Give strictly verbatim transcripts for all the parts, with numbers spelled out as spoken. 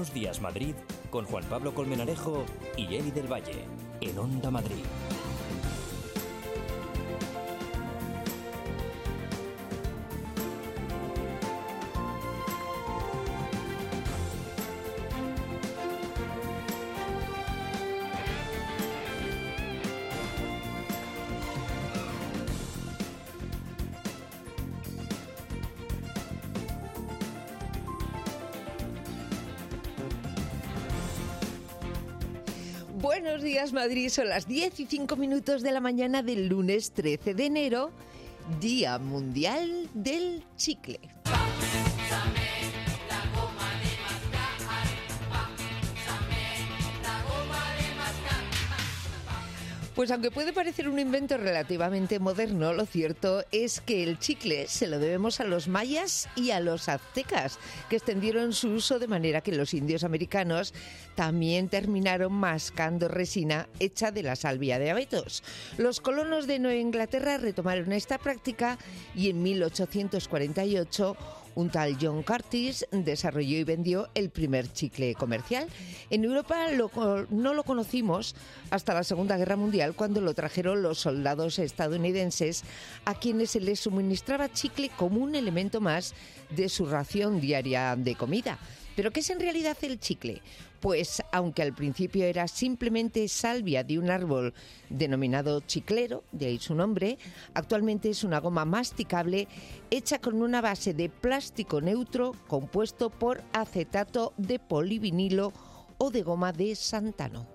Buenos Días Madrid con Juan Pablo Colmenarejo y Eli del Valle en Onda Madrid. Buenos días, Madrid. Son las diez y cinco minutos de la mañana del lunes trece de enero, Día Mundial del Chicle. Pues aunque puede parecer un invento relativamente moderno, lo cierto es que el chicle se lo debemos a los mayas y a los aztecas, que extendieron su uso de manera que los indios americanos también terminaron mascando resina hecha de la salvia de abetos. Los colonos de Nueva Inglaterra retomaron esta práctica y en mil ochocientos cuarenta y ocho un tal John Curtis desarrolló y vendió el primer chicle comercial. En Europa lo, no lo conocimos hasta la Segunda Guerra Mundial, cuando lo trajeron los soldados estadounidenses, a quienes se les suministraba chicle como un elemento más de su ración diaria de comida. ¿Pero qué es en realidad el chicle? Pues aunque al principio era simplemente salvia de un árbol denominado chiclero, de ahí su nombre, actualmente es una goma masticable hecha con una base de plástico neutro compuesto por acetato de polivinilo o de goma de santano.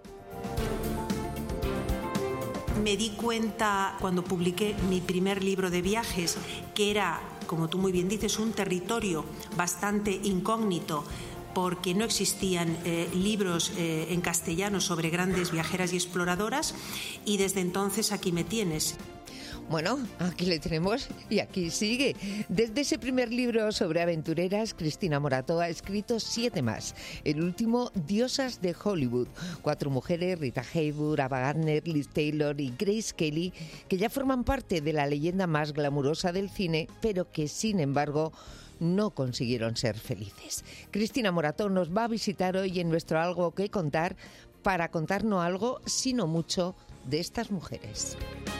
Me di cuenta cuando publiqué mi primer libro de viajes que era, como tú muy bien dices, un territorio bastante incógnito, porque no existían eh, libros eh, en castellano sobre grandes viajeras y exploradoras, y desde entonces aquí me tienes. Bueno, aquí le tenemos y aquí sigue. Desde ese primer libro sobre aventureras, Cristina Morató ha escrito siete más. El último, Diosas de Hollywood. Cuatro mujeres, Rita Hayworth, Ava Gardner, Liz Taylor y Grace Kelly, que ya forman parte de la leyenda más glamurosa del cine, pero que sin embargo no consiguieron ser felices. Cristina Morató nos va a visitar hoy en nuestro Algo que Contar para contarnos algo, sino mucho, de estas mujeres.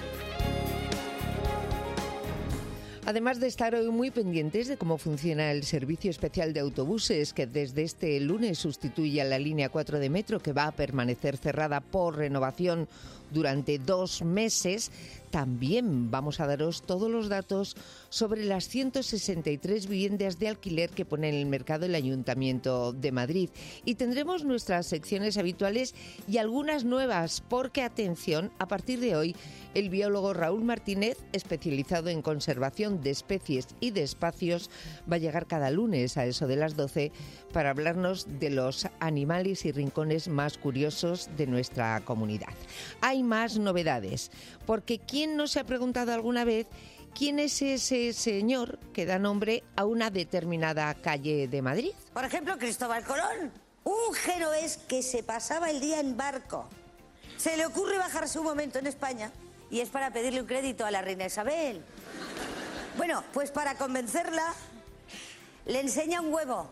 Además de estar hoy muy pendientes de cómo funciona el servicio especial de autobuses, que desde este lunes sustituye a la línea cuatro de metro, que va a permanecer cerrada por renovación durante dos meses, también vamos a daros todos los datos sobre las ciento sesenta y tres viviendas de alquiler que pone en el mercado el Ayuntamiento de Madrid. Y tendremos nuestras secciones habituales y algunas nuevas, porque, atención, a partir de hoy, el biólogo Raúl Martínez, especializado en conservación de especies y de espacios, va a llegar cada lunes a eso de las doce para hablarnos de los animales y rincones más curiosos de nuestra comunidad. Hay más novedades, porque ¿quién no se ha preguntado alguna vez quién es ese señor que da nombre a una determinada calle de Madrid? Por ejemplo, Cristóbal Colón, un genovés que se pasaba el día en barco. Se le ocurre bajarse un momento en España y es para pedirle un crédito a la reina Isabel. Bueno, pues para convencerla le enseña un huevo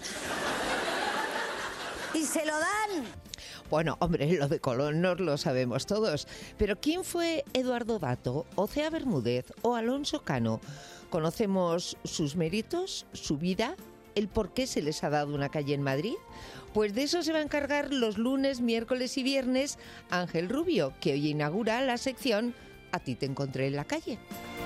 y se lo dan. Bueno, hombre, lo de Colón nos lo sabemos todos, pero ¿quién fue Eduardo Dato, Ocea Bermúdez o Alonso Cano? ¿Conocemos sus méritos, su vida, el por qué se les ha dado una calle en Madrid? Pues de eso se va a encargar los lunes, miércoles y viernes Ángel Rubio, que hoy inaugura la sección A ti te encontré en la calle.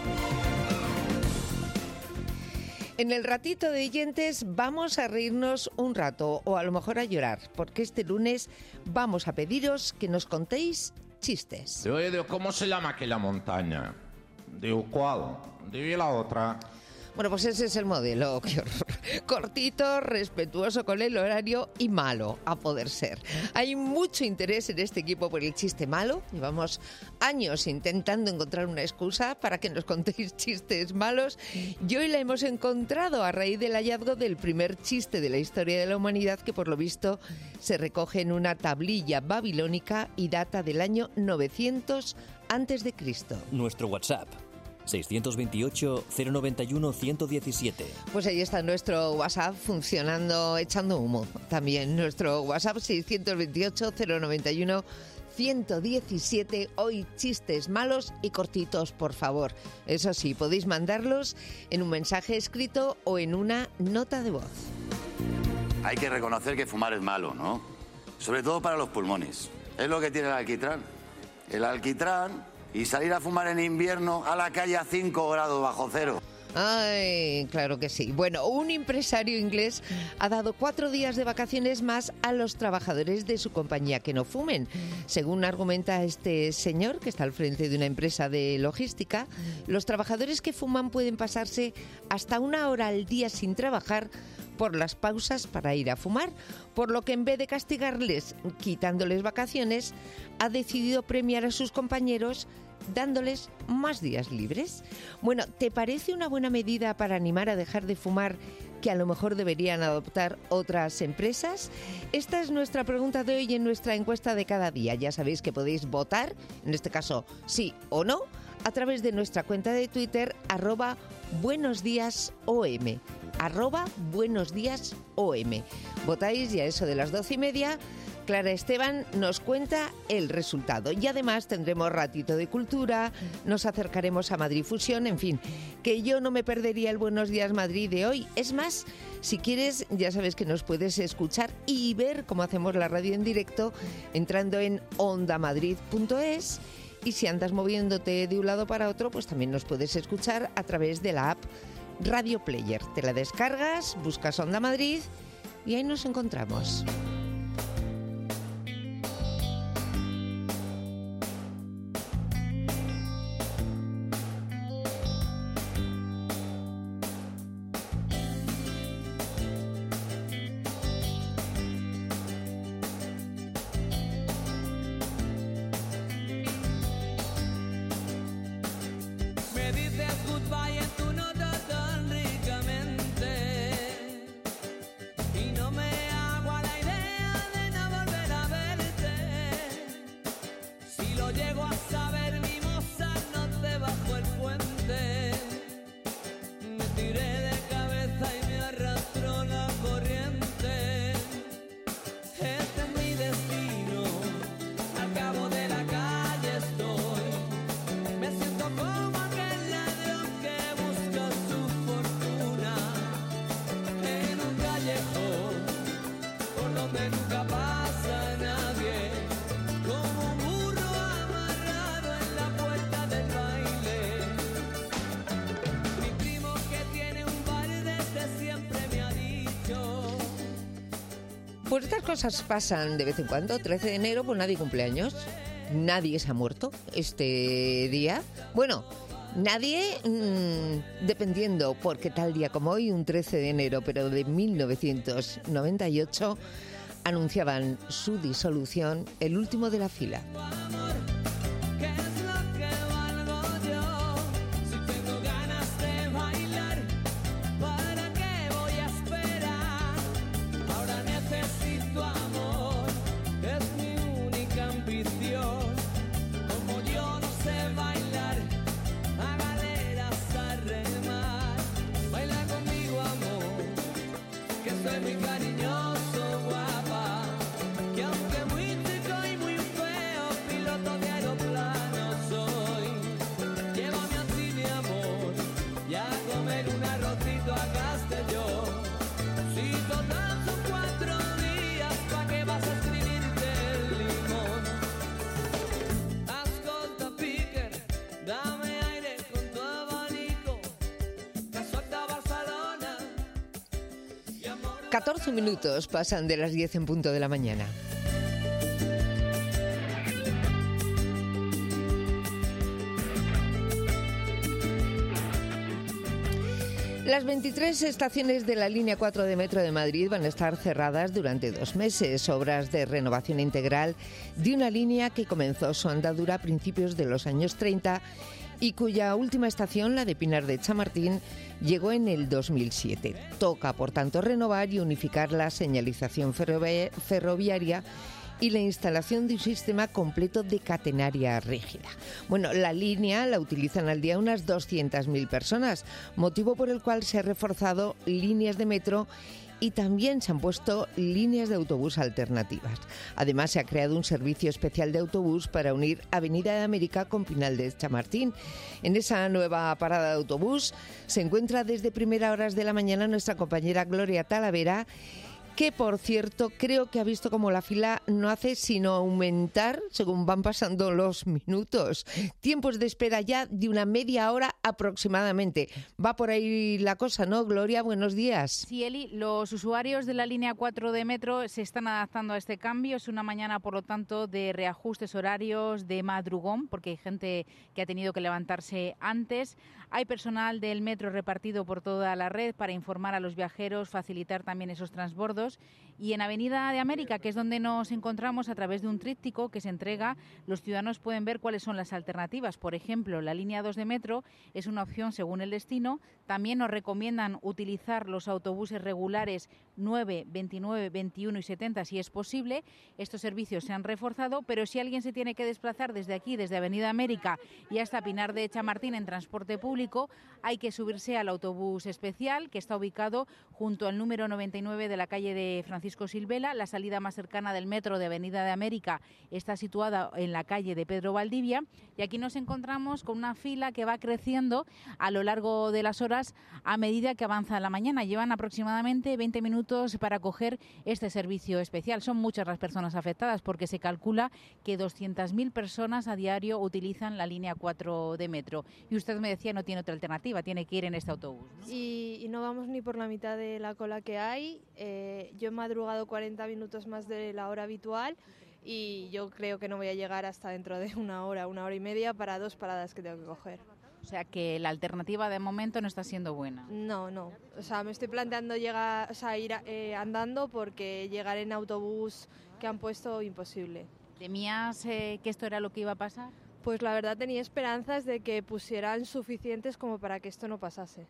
En el ratito de oyentes vamos a reírnos un rato, o a lo mejor a llorar, porque este lunes vamos a pediros que nos contéis chistes. Oye, ¿cómo se llama aquella montaña? Digo, ¿cuál? Digo, la otra. Bueno, pues ese es el modelo. Qué horror. Cortito, respetuoso con el horario y malo, a poder ser. Hay mucho interés en este equipo por el chiste malo. Llevamos años intentando encontrar una excusa para que nos contéis chistes malos. Y hoy la hemos encontrado a raíz del hallazgo del primer chiste de la historia de la humanidad, que por lo visto se recoge en una tablilla babilónica y data del año novecientos antes de Cristo. Nuestro WhatsApp, seiscientos veintiocho, cero noventa y uno, ciento diecisiete. Pues ahí está nuestro WhatsApp funcionando, echando humo. También nuestro WhatsApp seiscientos veintiocho, cero noventa y uno, ciento diecisiete. Hoy chistes malos y cortitos, por favor. Eso sí, podéis mandarlos en un mensaje escrito o en una nota de voz. Hay que reconocer que fumar es malo, ¿no? Sobre todo para los pulmones. Es lo que tiene el alquitrán. El alquitrán y salir a fumar en invierno a la calle a cinco grados bajo cero. Ay, claro que sí. Bueno, un empresario inglés ha dado cuatro días de vacaciones más a los trabajadores de su compañía que no fumen. Según argumenta este señor, que está al frente de una empresa de logística, los trabajadores que fuman pueden pasarse hasta una hora al día sin trabajar por las pausas para ir a fumar, por lo que en vez de castigarles quitándoles vacaciones, ha decidido premiar a sus compañeros dándoles más días libres. Bueno, ¿te parece una buena medida para animar a dejar de fumar que a lo mejor deberían adoptar otras empresas? Esta es nuestra pregunta de hoy en nuestra encuesta de cada día. Ya sabéis que podéis votar, en este caso sí o no, a través de nuestra cuenta de Twitter, arroba buenos días O M. Arroba buenos días O M. Votáis y a eso de las doce y media Clara Esteban nos cuenta el resultado. Y además tendremos ratito de cultura, nos acercaremos a Madrid Fusión, en fin, que yo no me perdería el Buenos Días Madrid de hoy. Es más, si quieres, ya sabes que nos puedes escuchar y ver cómo hacemos la radio en directo entrando en onda madrid punto es. Y si andas moviéndote de un lado para otro, pues también nos puedes escuchar a través de la app Radio Player. Te la descargas, buscas Onda Madrid y ahí nos encontramos. Pues estas cosas pasan de vez en cuando. trece de enero, pues nadie cumple años. Nadie se ha muerto este día. Bueno, nadie, mmm, dependiendo, porque tal día como hoy, un trece de enero, pero de mil novecientos noventa y ocho, anunciaban su disolución, el último de la fila. catorce minutos pasan de las diez en punto de la mañana. Las veintitrés estaciones de la línea cuatro de Metro de Madrid van a estar cerradas durante dos meses, obras de renovación integral de una línea que comenzó su andadura a principios de los años treinta y cuya última estación, la de Pinar de Chamartín, llegó en el dos mil siete. Toca, por tanto, renovar y unificar la señalización ferroviaria y la instalación de un sistema completo de catenaria rígida. Bueno, la línea la utilizan al día unas doscientas mil personas, motivo por el cual se ha reforzado líneas de metro y también se han puesto líneas de autobús alternativas. Además, se ha creado un servicio especial de autobús para unir Avenida de América con Pinal de Chamartín. En esa nueva parada de autobús se encuentra desde primeras horas de la mañana nuestra compañera Gloria Talavera, que, por cierto, creo que ha visto como la fila no hace sino aumentar según van pasando los minutos. Tiempos de espera ya de una media hora aproximadamente. Va por ahí la cosa, ¿no, Gloria? Buenos días. Sí, Eli, los usuarios de la línea cuatro de metro se están adaptando a este cambio. Es una mañana, por lo tanto, de reajustes horarios, de madrugón, porque hay gente que ha tenido que levantarse antes. Hay personal del metro repartido por toda la red para informar a los viajeros, facilitar también esos transbordos. Y en Avenida de América, que es donde nos encontramos, a través de un tríptico que se entrega, los ciudadanos pueden ver cuáles son las alternativas. Por ejemplo, la línea dos de metro es una opción según el destino. También nos recomiendan utilizar los autobuses regulares nueve, veintinueve, veintiuno y setenta si es posible. Estos servicios se han reforzado, pero si alguien se tiene que desplazar desde aquí, desde Avenida América y hasta Pinar de Chamartín en transporte público, hay que subirse al autobús especial que está ubicado junto al número noventa y nueve de la calle de Francisco Silvela. La salida más cercana del metro de Avenida de América está situada en la calle de Pedro Valdivia y aquí nos encontramos con una fila que va creciendo a lo largo de las horas a medida que avanza la mañana. Llevan aproximadamente veinte minutos para coger este servicio especial. Son muchas las personas afectadas porque se calcula que doscientas mil personas a diario utilizan la línea cuatro de metro. Y usted me decía no tiene otra alternativa, tiene que ir en este autobús, ¿no? Y, y no vamos ni por la mitad de la cola que hay. Eh, yo he madrugado cuarenta minutos más de la hora habitual y yo creo que no voy a llegar hasta dentro de una hora, una hora y media para dos paradas que tengo que coger. O sea que la alternativa de momento no está siendo buena. No, no. O sea, me estoy planteando llegar, o sea, ir eh, andando porque llegar en autobús que han puesto imposible. ¿Temías eh, que esto era lo que iba a pasar? Pues la verdad tenía esperanzas de que pusieran suficientes como para que esto no pasase.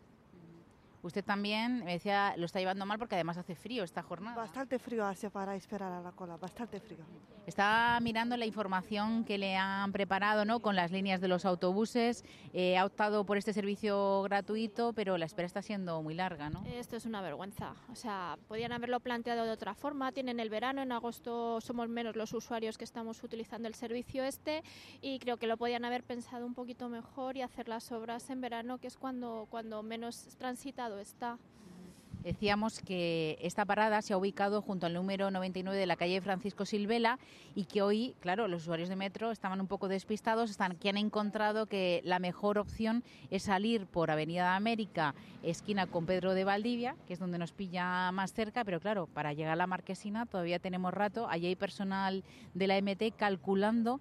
Usted también, me decía, lo está llevando mal porque además hace frío esta jornada. Bastante frío hace para esperar a la cola, bastante frío. Está mirando la información que le han preparado, ¿no?, con las líneas de los autobuses. Eh, ha optado por este servicio gratuito, pero la espera está siendo muy larga, ¿no? Esto es una vergüenza. O sea, podían haberlo planteado de otra forma. Tienen el verano, en agosto somos menos los usuarios que estamos utilizando el servicio este y creo que lo podían haber pensado un poquito mejor y hacer las obras en verano, que es cuando, cuando menos transitado está. Decíamos que esta parada se ha ubicado junto al número noventa y nueve de la calle Francisco Silvela y que hoy, claro, los usuarios de metro estaban un poco despistados, están que han encontrado que la mejor opción es salir por Avenida de América, esquina con Pedro de Valdivia, que es donde nos pilla más cerca, pero claro, para llegar a la Marquesina todavía tenemos rato. Allí hay personal de la M T calculando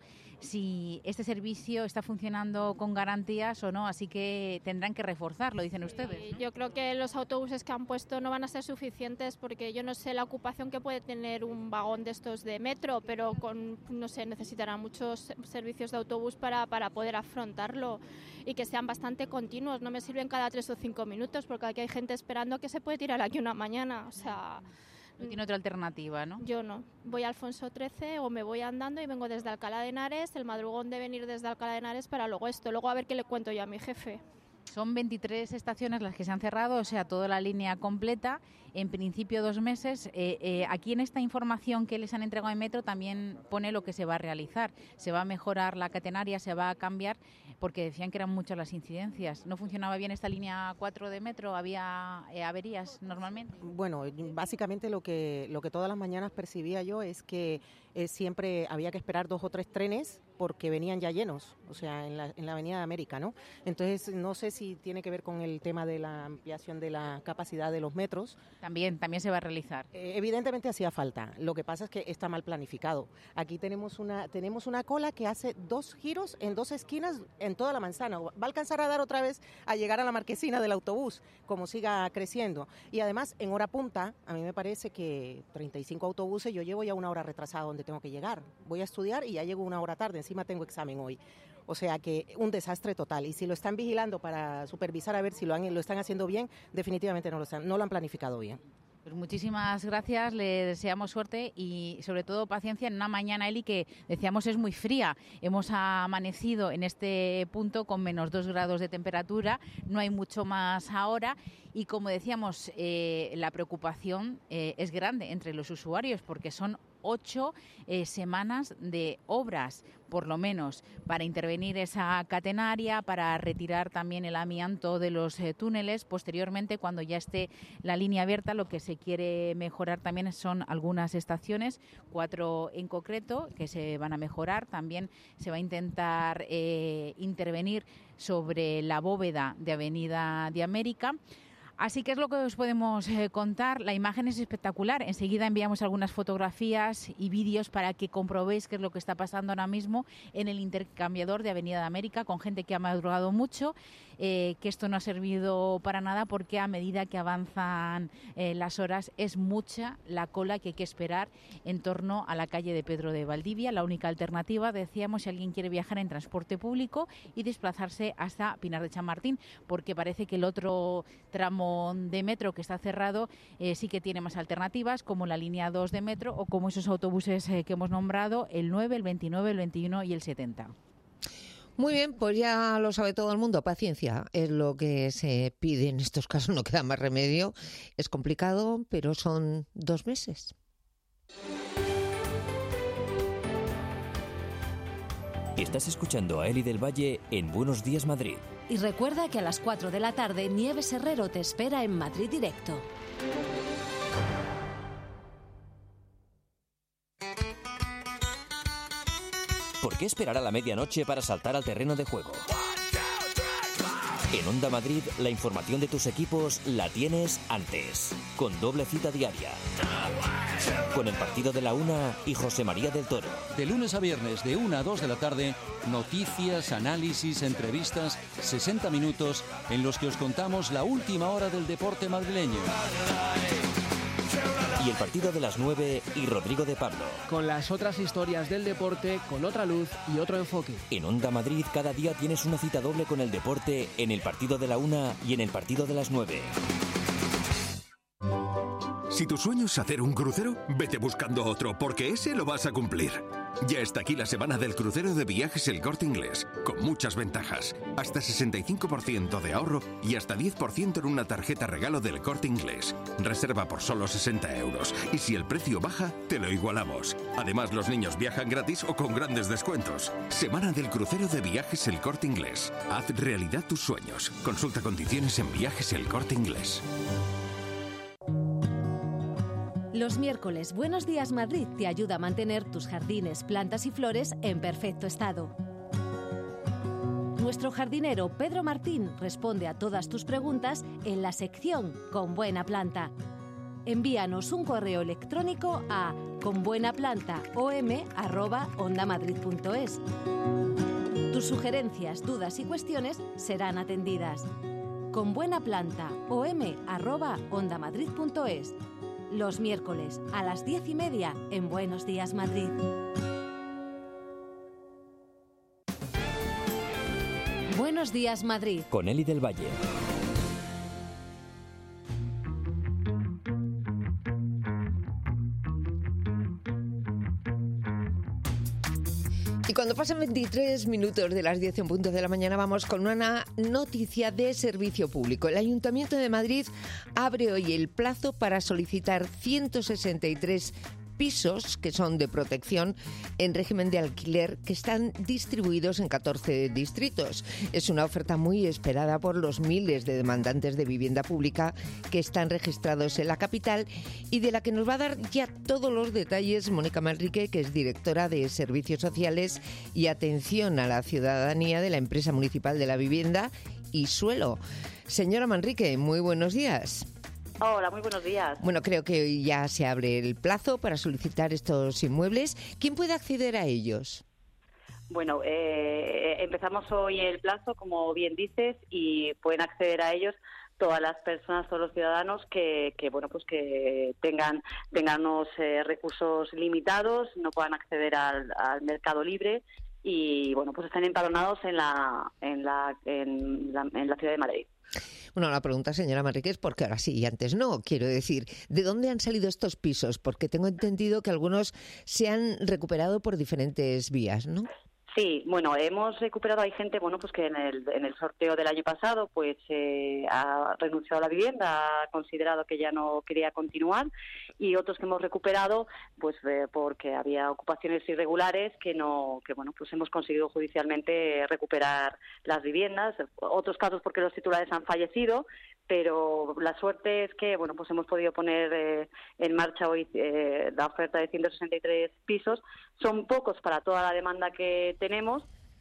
si este servicio está funcionando con garantías o no, así que tendrán que reforzarlo, dicen ustedes, ¿no? Yo creo que los autobuses que han puesto no van a ser suficientes porque yo no sé la ocupación que puede tener un vagón de estos de metro, pero con, no sé, necesitarán muchos servicios de autobús para, para poder afrontarlo y que sean bastante continuos. No me sirven cada tres o cinco minutos porque aquí hay gente esperando que se puede tirar aquí una mañana, o sea... No tiene otra alternativa, ¿no? Yo no. Voy a Alfonso trece o me voy andando y vengo desde Alcalá de Henares. El madrugón de venir desde Alcalá de Henares para luego esto. Luego a ver qué le cuento yo a mi jefe. Son veintitrés estaciones las que se han cerrado, o sea, toda la línea completa. En principio dos meses. Eh, eh, aquí en esta información que les han entregado en Metro también pone lo que se va a realizar. Se va a mejorar la catenaria, se va a cambiar, porque decían que eran muchas las incidencias. ¿No funcionaba bien esta línea cuatro de Metro? ¿Había eh, averías normalmente? Bueno, básicamente lo que, lo que todas las mañanas percibía yo es que eh, siempre había que esperar dos o tres trenes porque venían ya llenos, o sea, en la, en la Avenida de América, ¿no? Entonces, no sé si tiene que ver con el tema de la ampliación de la capacidad de los metros. También, también se va a realizar. Eh, evidentemente hacía falta, lo que pasa es que está mal planificado. Aquí tenemos una, tenemos una cola que hace dos giros en dos esquinas en toda la manzana. Va a alcanzar a dar otra vez a llegar a la Marquesina del autobús, como siga creciendo. Y además, en hora punta, a mí me parece que treinta y cinco autobuses, yo llevo ya una hora retrasada donde tengo que llegar. Voy a estudiar y ya llego una hora tarde, encima tengo examen hoy. O sea que un desastre total. Y si lo están vigilando para supervisar a ver si lo, han, lo están haciendo bien, definitivamente no lo, están, no lo han planificado bien. Pues muchísimas gracias, le deseamos suerte y sobre todo paciencia en una mañana, Eli, que decíamos es muy fría. Hemos amanecido en este punto con menos dos grados de temperatura, no hay mucho más ahora y como decíamos, eh, la preocupación eh, es grande entre los usuarios porque son ocho eh, semanas de obras, por lo menos, para intervenir esa catenaria, para retirar también el amianto de los eh, túneles. Posteriormente, cuando ya esté la línea abierta, lo que se quiere mejorar también son algunas estaciones, cuatro en concreto, que se van a mejorar. También se va a intentar eh, intervenir sobre la bóveda de Avenida de América. Así que es lo que os podemos eh, contar. La imagen es espectacular. Enseguida enviamos algunas fotografías y vídeos para que comprobéis qué es lo que está pasando ahora mismo en el intercambiador de Avenida de América con gente que ha madrugado mucho, eh, que esto no ha servido para nada porque a medida que avanzan eh, las horas es mucha la cola que hay que esperar en torno a la calle de Pedro de Valdivia. La única alternativa, decíamos, si alguien quiere viajar en transporte público y desplazarse hasta Pinar de Chamartín, porque parece que el otro tramo de metro que está cerrado eh, sí que tiene más alternativas, como la línea dos de metro o como esos autobuses eh, que hemos nombrado, el nueve, el veintinueve, el veintiuno y el setenta. Muy bien, pues ya lo sabe todo el mundo. Paciencia es lo que se pide en estos casos, no queda más remedio. Es complicado, pero son dos meses. Estás escuchando a Eli del Valle en Buenos Días Madrid. Y recuerda que a las cuatro de la tarde Nieves Herrero te espera en Madrid Directo. ¿Por qué esperar a la medianoche para saltar al terreno de juego? En Onda Madrid, la información de tus equipos la tienes antes, con doble cita diaria. Con el partido de la una y José María del Toro. De lunes a viernes, de una a dos de la tarde, noticias, análisis, entrevistas, sesenta minutos en los que os contamos la última hora del deporte madrileño. Y el partido de las nueve y Rodrigo de Pablo. Con las otras historias del deporte, con otra luz y otro enfoque. En Onda Madrid cada día tienes una cita doble con el deporte en el partido de la una y en el partido de las nueve. Si tu sueño es hacer un crucero, vete buscando otro, porque ese lo vas a cumplir. Ya está aquí la semana del crucero de Viajes El Corte Inglés, con muchas ventajas. Hasta sesenta y cinco por ciento de ahorro y hasta diez por ciento en una tarjeta regalo del Corte Inglés. Reserva por solo sesenta euros. Y si el precio baja, te lo igualamos. Además, los niños viajan gratis o con grandes descuentos. Semana del crucero de Viajes El Corte Inglés. Haz realidad tus sueños. Consulta condiciones en Viajes El Corte Inglés. Los miércoles Buenos Días Madrid te ayuda a mantener tus jardines, plantas y flores en perfecto estado. Nuestro jardinero Pedro Martín responde a todas tus preguntas en la sección Con Buena Planta. Envíanos un correo electrónico a conbuenaplantaom arroba ondamadrid punto es. Tus sugerencias, dudas y cuestiones serán atendidas. Conbuenaplantaom arroba ondamadrid punto es. Los miércoles a las diez y media en Buenos Días Madrid. Buenos Días Madrid. Con Eli del Valle. Y cuando pasan veintitrés minutos de las diez en punto de la mañana vamos con una noticia de servicio público. El Ayuntamiento de Madrid abre hoy el plazo para solicitar ciento sesenta y tres pisos que son de protección en régimen de alquiler que están distribuidos en catorce distritos. Es una oferta muy esperada por los miles de demandantes de vivienda pública que están registrados en la capital y de la que nos va a dar ya todos los detalles Mónica Manrique, que es directora de Servicios Sociales y Atención a la Ciudadanía de la Empresa Municipal de la Vivienda y Suelo. Señora Manrique, muy buenos días. Hola, muy buenos días. Bueno, creo que hoy ya se abre el plazo para solicitar estos inmuebles. ¿Quién puede acceder a ellos? Bueno, eh, empezamos hoy el plazo, como bien dices, y pueden acceder a ellos todas las personas, todos los ciudadanos que, que bueno, pues que tengan, tengan unos eh, recursos limitados, no puedan acceder al, al mercado libre y bueno, pues están empadronados en la, en la, en la, en la ciudad de Madrid. Bueno, la pregunta, señora Manrique, es porque ahora sí y antes no. Quiero decir, ¿de dónde han salido estos pisos? Porque tengo entendido que algunos se han recuperado por diferentes vías, ¿no? Sí, bueno, hemos recuperado, hay gente, bueno, pues que en el, en el sorteo del año pasado, pues eh, ha renunciado a la vivienda, ha considerado que ya no quería continuar, y otros que hemos recuperado, pues eh, porque había ocupaciones irregulares que no, que bueno, pues hemos conseguido judicialmente recuperar las viviendas. Otros casos porque los titulares han fallecido, pero la suerte es que, bueno, pues hemos podido poner eh, en marcha hoy eh, la oferta de ciento sesenta y tres pisos. Son pocos para toda la demanda que tenemos,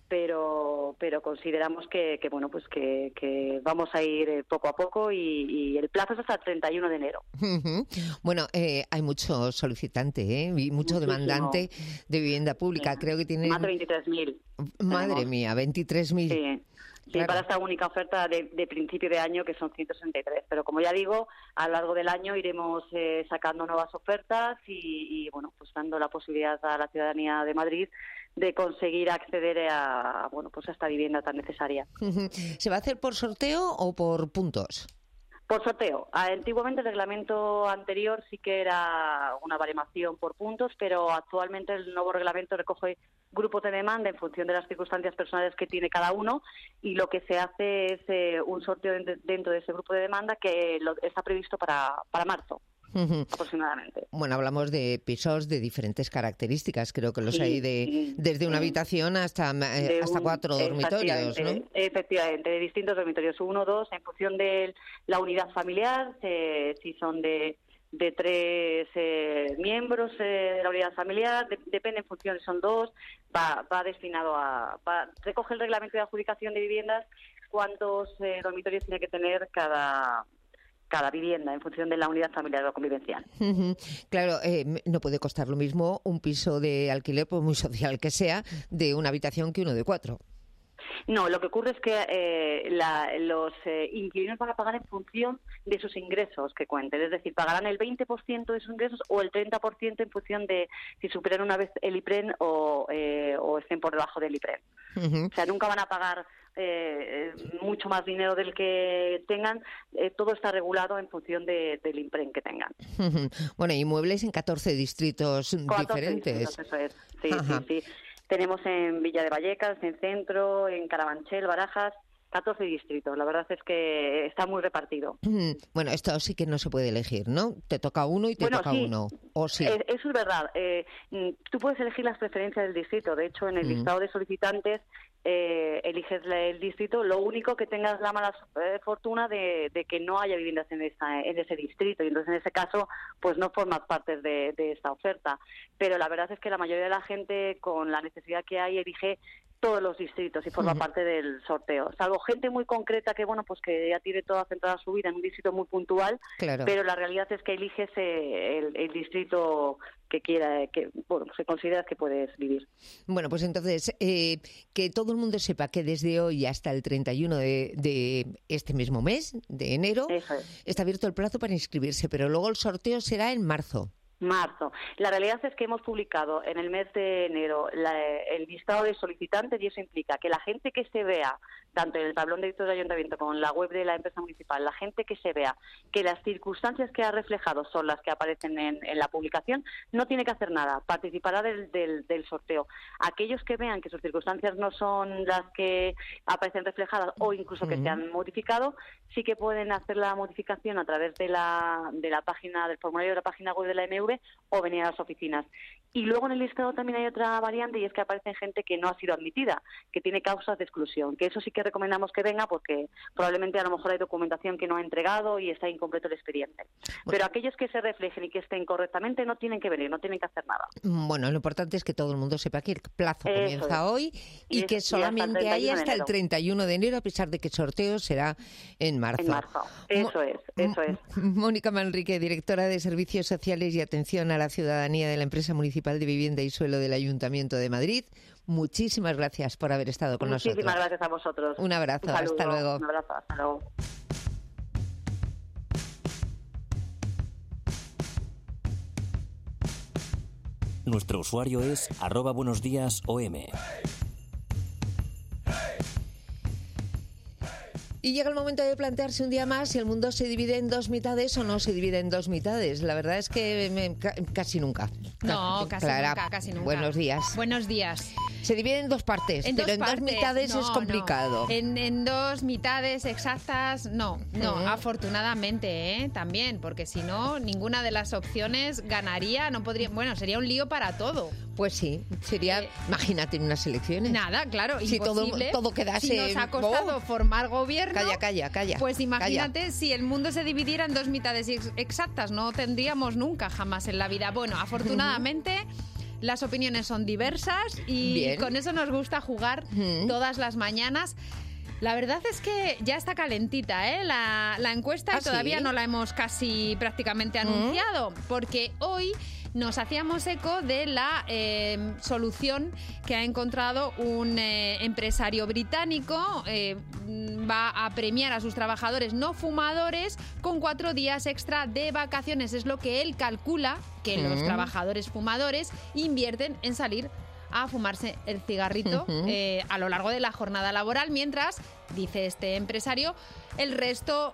pero pero consideramos que, que bueno, pues que, que vamos a ir eh, poco a poco y, y el plazo es hasta el treinta y uno de enero. Uh-huh. Bueno, eh, hay mucho solicitante, ¿eh? Y mucho Muchísimo. demandante de vivienda pública. Sí. Creo que tienen... Más de veintitrés mil. Madre tenemos. mía, veintitrés mil. Sí. Sí, claro. Para esta única oferta de, de principio de año, que son ciento sesenta y tres. Pero como ya digo, a lo largo del año iremos eh, sacando nuevas ofertas y, y, bueno, pues dando la posibilidad a la ciudadanía de Madrid de conseguir acceder a, bueno, pues a esta vivienda tan necesaria. ¿Se va a hacer por sorteo o por puntos? Por sorteo. Antiguamente el reglamento anterior sí que era una baremación por puntos, pero actualmente el nuevo reglamento recoge grupos de demanda en función de las circunstancias personales que tiene cada uno, y lo que se hace es eh, un sorteo dentro de ese grupo de demanda que lo, está previsto para, para marzo. Uh-huh. Aproximadamente. Bueno, hablamos de pisos de diferentes características, creo que los sí, hay de sí, desde una sí. habitación hasta eh, hasta un, cuatro dormitorios, ¿no? Efectivamente, de distintos dormitorios, uno, dos, en función de la unidad familiar, eh, si son de de tres eh, miembros eh, de la unidad familiar, de, depende en función, son dos, va, va destinado a... Va, recoge el reglamento de adjudicación de viviendas cuántos eh, dormitorios tiene que tener cada... cada vivienda en función de la unidad familiar o convivencial. Uh-huh. Claro, eh, no puede costar lo mismo un piso de alquiler, por muy social que sea, de una habitación que uno de cuatro. No, lo que ocurre es que eh, la, los eh, inquilinos van a pagar en función de sus ingresos que cuenten. Es decir, pagarán el veinte por ciento de sus ingresos o el treinta por ciento en función de si superan una vez el IPREN o, eh, o estén por debajo del IPREN. Uh-huh. O sea, nunca van a pagar eh, mucho más dinero del que tengan. Eh, todo está regulado en función de, del IPREN que tengan. Uh-huh. Bueno, y muebles en catorce distritos catorce diferentes. Distritos, eso es. Sí, uh-huh. sí, sí. Tenemos en Villa de Vallecas, en Centro, en Carabanchel, Barajas, catorce distritos. La verdad es que está muy repartido. Bueno, esto sí que no se puede elegir, ¿no? Te toca uno y te bueno, toca sí. uno. ¿O sí? Eh, eso es verdad. Eh, tú puedes elegir las preferencias del distrito. De hecho, en el mm. listado de solicitantes eh, eliges el distrito. Lo único que tengas la mala eh, fortuna de, de que no haya viviendas en, esta, en ese distrito. Y entonces, en ese caso, pues no formas parte de, de esta oferta. Pero la verdad es que la mayoría de la gente, con la necesidad que hay, elige todos los distritos y forma uh-huh. parte del sorteo, salvo gente muy concreta que bueno pues que ya tiene toda centrada su vida en un distrito muy puntual, claro. Pero la realidad es que eliges eh, el, el distrito que quiera, que bueno, se considera que puedes vivir. Bueno, pues entonces eh, que todo el mundo sepa que desde hoy hasta el treinta y uno de, de este mismo mes, de enero, Eso es. Está abierto el plazo para inscribirse, pero luego el sorteo será en marzo. Marzo. La realidad es que hemos publicado en el mes de enero la, el listado de solicitantes y eso implica que la gente que se vea, tanto en el tablón de directores del ayuntamiento como en la web de la empresa municipal, la gente que se vea que las circunstancias que ha reflejado son las que aparecen en, en la publicación, no tiene que hacer nada, participará del, del, del sorteo. Aquellos que vean que sus circunstancias no son las que aparecen reflejadas o incluso que uh-huh. se han modificado, sí que pueden hacer la modificación a través de la, de la página, del formulario de la página web de la M V o venir a las oficinas. Y luego en el listado también hay otra variante y es que aparece gente que no ha sido admitida, que tiene causas de exclusión, que eso sí que recomendamos que venga porque probablemente a lo mejor hay documentación que no ha entregado y está incompleto el expediente. Pero aquellos que se reflejen y que estén correctamente no tienen que venir, no tienen que hacer nada. Bueno, lo importante es que todo el mundo sepa que el plazo eso comienza es. hoy y, y que solamente y hay hasta el treinta y uno de enero, a pesar de que el sorteo será en marzo. En marzo, eso es, eso es. Mónica Manrique, directora de Servicios Sociales y Atención a la Ciudadanía de la Empresa Municipal de Vivienda y Suelo del Ayuntamiento de Madrid, muchísimas gracias por haber estado con Muchísimas nosotros. Muchísimas gracias a vosotros. Un abrazo, un saludo, hasta luego. Un abrazo, hasta luego. Nuestro usuario es arroba buenos días O M. Y llega el momento de plantearse un día más si el mundo se divide en dos mitades o no se divide en dos mitades. La verdad es que me, ca, casi nunca. No, casi Clara, nunca, casi nunca. Buenos días. Buenos días. Se divide en dos partes, En pero dos en partes, dos mitades no, es complicado. no. En, en dos mitades exactas, no. No, Mm. afortunadamente, ¿eh? También, porque si no, ninguna de las opciones ganaría, no podría... Bueno, sería un lío para todo. Pues sí, sería... Eh, imagínate en unas elecciones. Nada, claro, Si todo, imposible. todo quedase... Si nos ha costado Oh. formar gobierno... Calla, calla, calla. Pues imagínate calla. si el mundo se dividiera en dos mitades ex- exactas, no tendríamos nunca jamás en la vida. Bueno, afortunadamente... Las opiniones son diversas y Bien. con eso nos gusta jugar Mm. todas las mañanas. La verdad es que ya está calentita, ¿eh? La, la encuesta ¿Ah, y todavía sí? no la hemos casi prácticamente anunciado, porque hoy nos hacíamos eco de la eh, solución que ha encontrado un eh, empresario británico. Eh, va a premiar a sus trabajadores no fumadores con cuatro días extra de vacaciones. Es lo que él calcula que los Mm. trabajadores fumadores invierten en salir a fumarse el cigarrito Ujú. eh, a lo largo de la jornada laboral, mientras, dice este empresario, el resto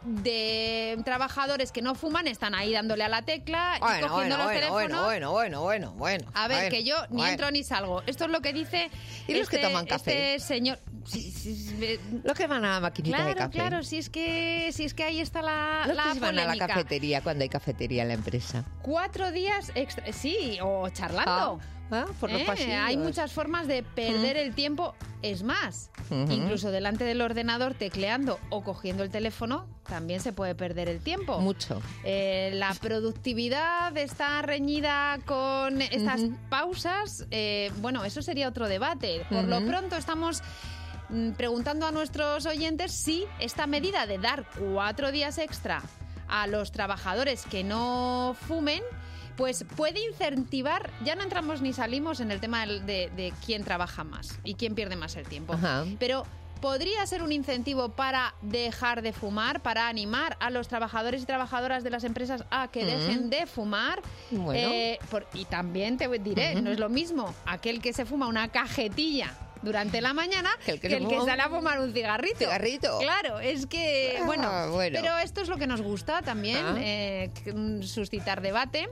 de trabajadores que no fuman están ahí dándole a la tecla y Bueno, cogiendo bueno, los bueno, teléfonos. bueno, bueno, bueno, bueno. A ver, bueno, que yo ni bueno. entro ni salgo. Esto es lo que dice ¿Y los que este, toman café? este señor. Sí, sí, sí, Los que van a la maquinita claro, de café. claro, si es que si es que ahí está la, Los la que se van a la polémica. cafetería cuando hay cafetería en la empresa. Cuatro días extra, sí, o charlando. Ah, por los Eh, pasillos. Hay muchas formas de perder el tiempo. Es más, Ujú. incluso delante del ordenador tecleando o cogiendo el teléfono, también se puede perder el tiempo. Mucho. Eh, la productividad está reñida con estas Ujú. pausas. Eh, bueno, eso sería otro debate. Por lo Ujú. pronto estamos mm, preguntando a nuestros oyentes si esta medida de dar cuatro días extra a los trabajadores que no fumen, pues puede incentivar, ya no entramos ni salimos en el tema del- de, de quién trabaja más y quién pierde más el tiempo, Ajá. pero podría ser un incentivo para dejar de fumar, para animar a los trabajadores y trabajadoras de las empresas a que Mm. dejen de fumar. Bueno. Eh, por- y también te diré, Ujú. no es lo mismo aquel que se fuma una cajetilla durante la mañana que el que, se fuma sale a un fumar un cigarrito. cigarrito. Claro, es que, Ah, bueno, bueno. pero esto es lo que nos gusta también, Ah. eh, que- mm, suscitar debate.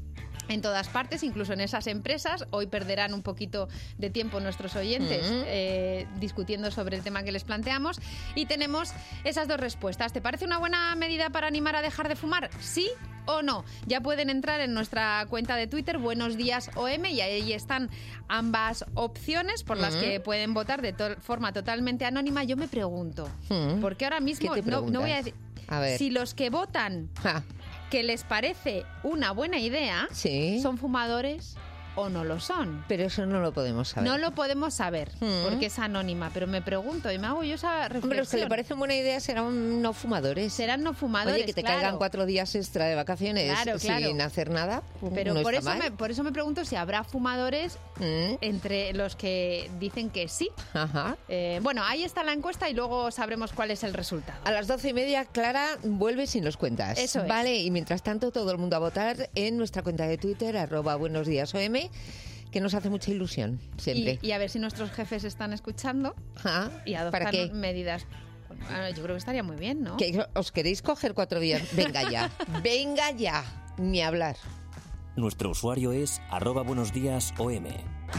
En todas partes, incluso en esas empresas. Hoy perderán un poquito de tiempo nuestros oyentes Mm. eh, discutiendo sobre el tema que les planteamos. Y tenemos esas dos respuestas. ¿Te parece una buena medida para animar a dejar de fumar? ¿Sí o no? Ya pueden entrar en nuestra cuenta de Twitter, Buenos Días O M, y ahí están ambas opciones por las Mm. que pueden votar de to- forma totalmente anónima. Yo me pregunto, Mm. porque ahora mismo ¿Qué te no, no voy a preguntas? decir... A ver. Si los que votan que les parece una buena idea, Sí. ¿son fumadores o no lo son? Pero eso no lo podemos saber. No lo podemos saber, Mm. porque es anónima, pero me pregunto y me hago yo esa reflexión. Hombre, los que le parecen buena idea serán no fumadores. Serán no fumadores, Oye, que te claro. caigan cuatro días extra de vacaciones Claro, claro. sin hacer nada, Pero no por, está eso mal. me, por eso me pregunto si habrá fumadores Mm. entre los que dicen que sí. Ajá. Eh, bueno, ahí está la encuesta y luego sabremos cuál es el resultado. A las doce y media, Clara vuelve sin los cuentas. Eso es. Vale, y mientras tanto, todo el mundo a votar en nuestra cuenta de Twitter, arroba Buenos Días O M, que nos hace mucha ilusión, siempre. Y, y a ver si nuestros jefes están escuchando Ah, y adoptan ¿para qué? medidas. Bueno, yo creo que estaría muy bien, ¿no? ¿Que os queréis coger cuatro días? Venga ya, venga ya, ni hablar. Nuestro usuario es arroba buenos días O M.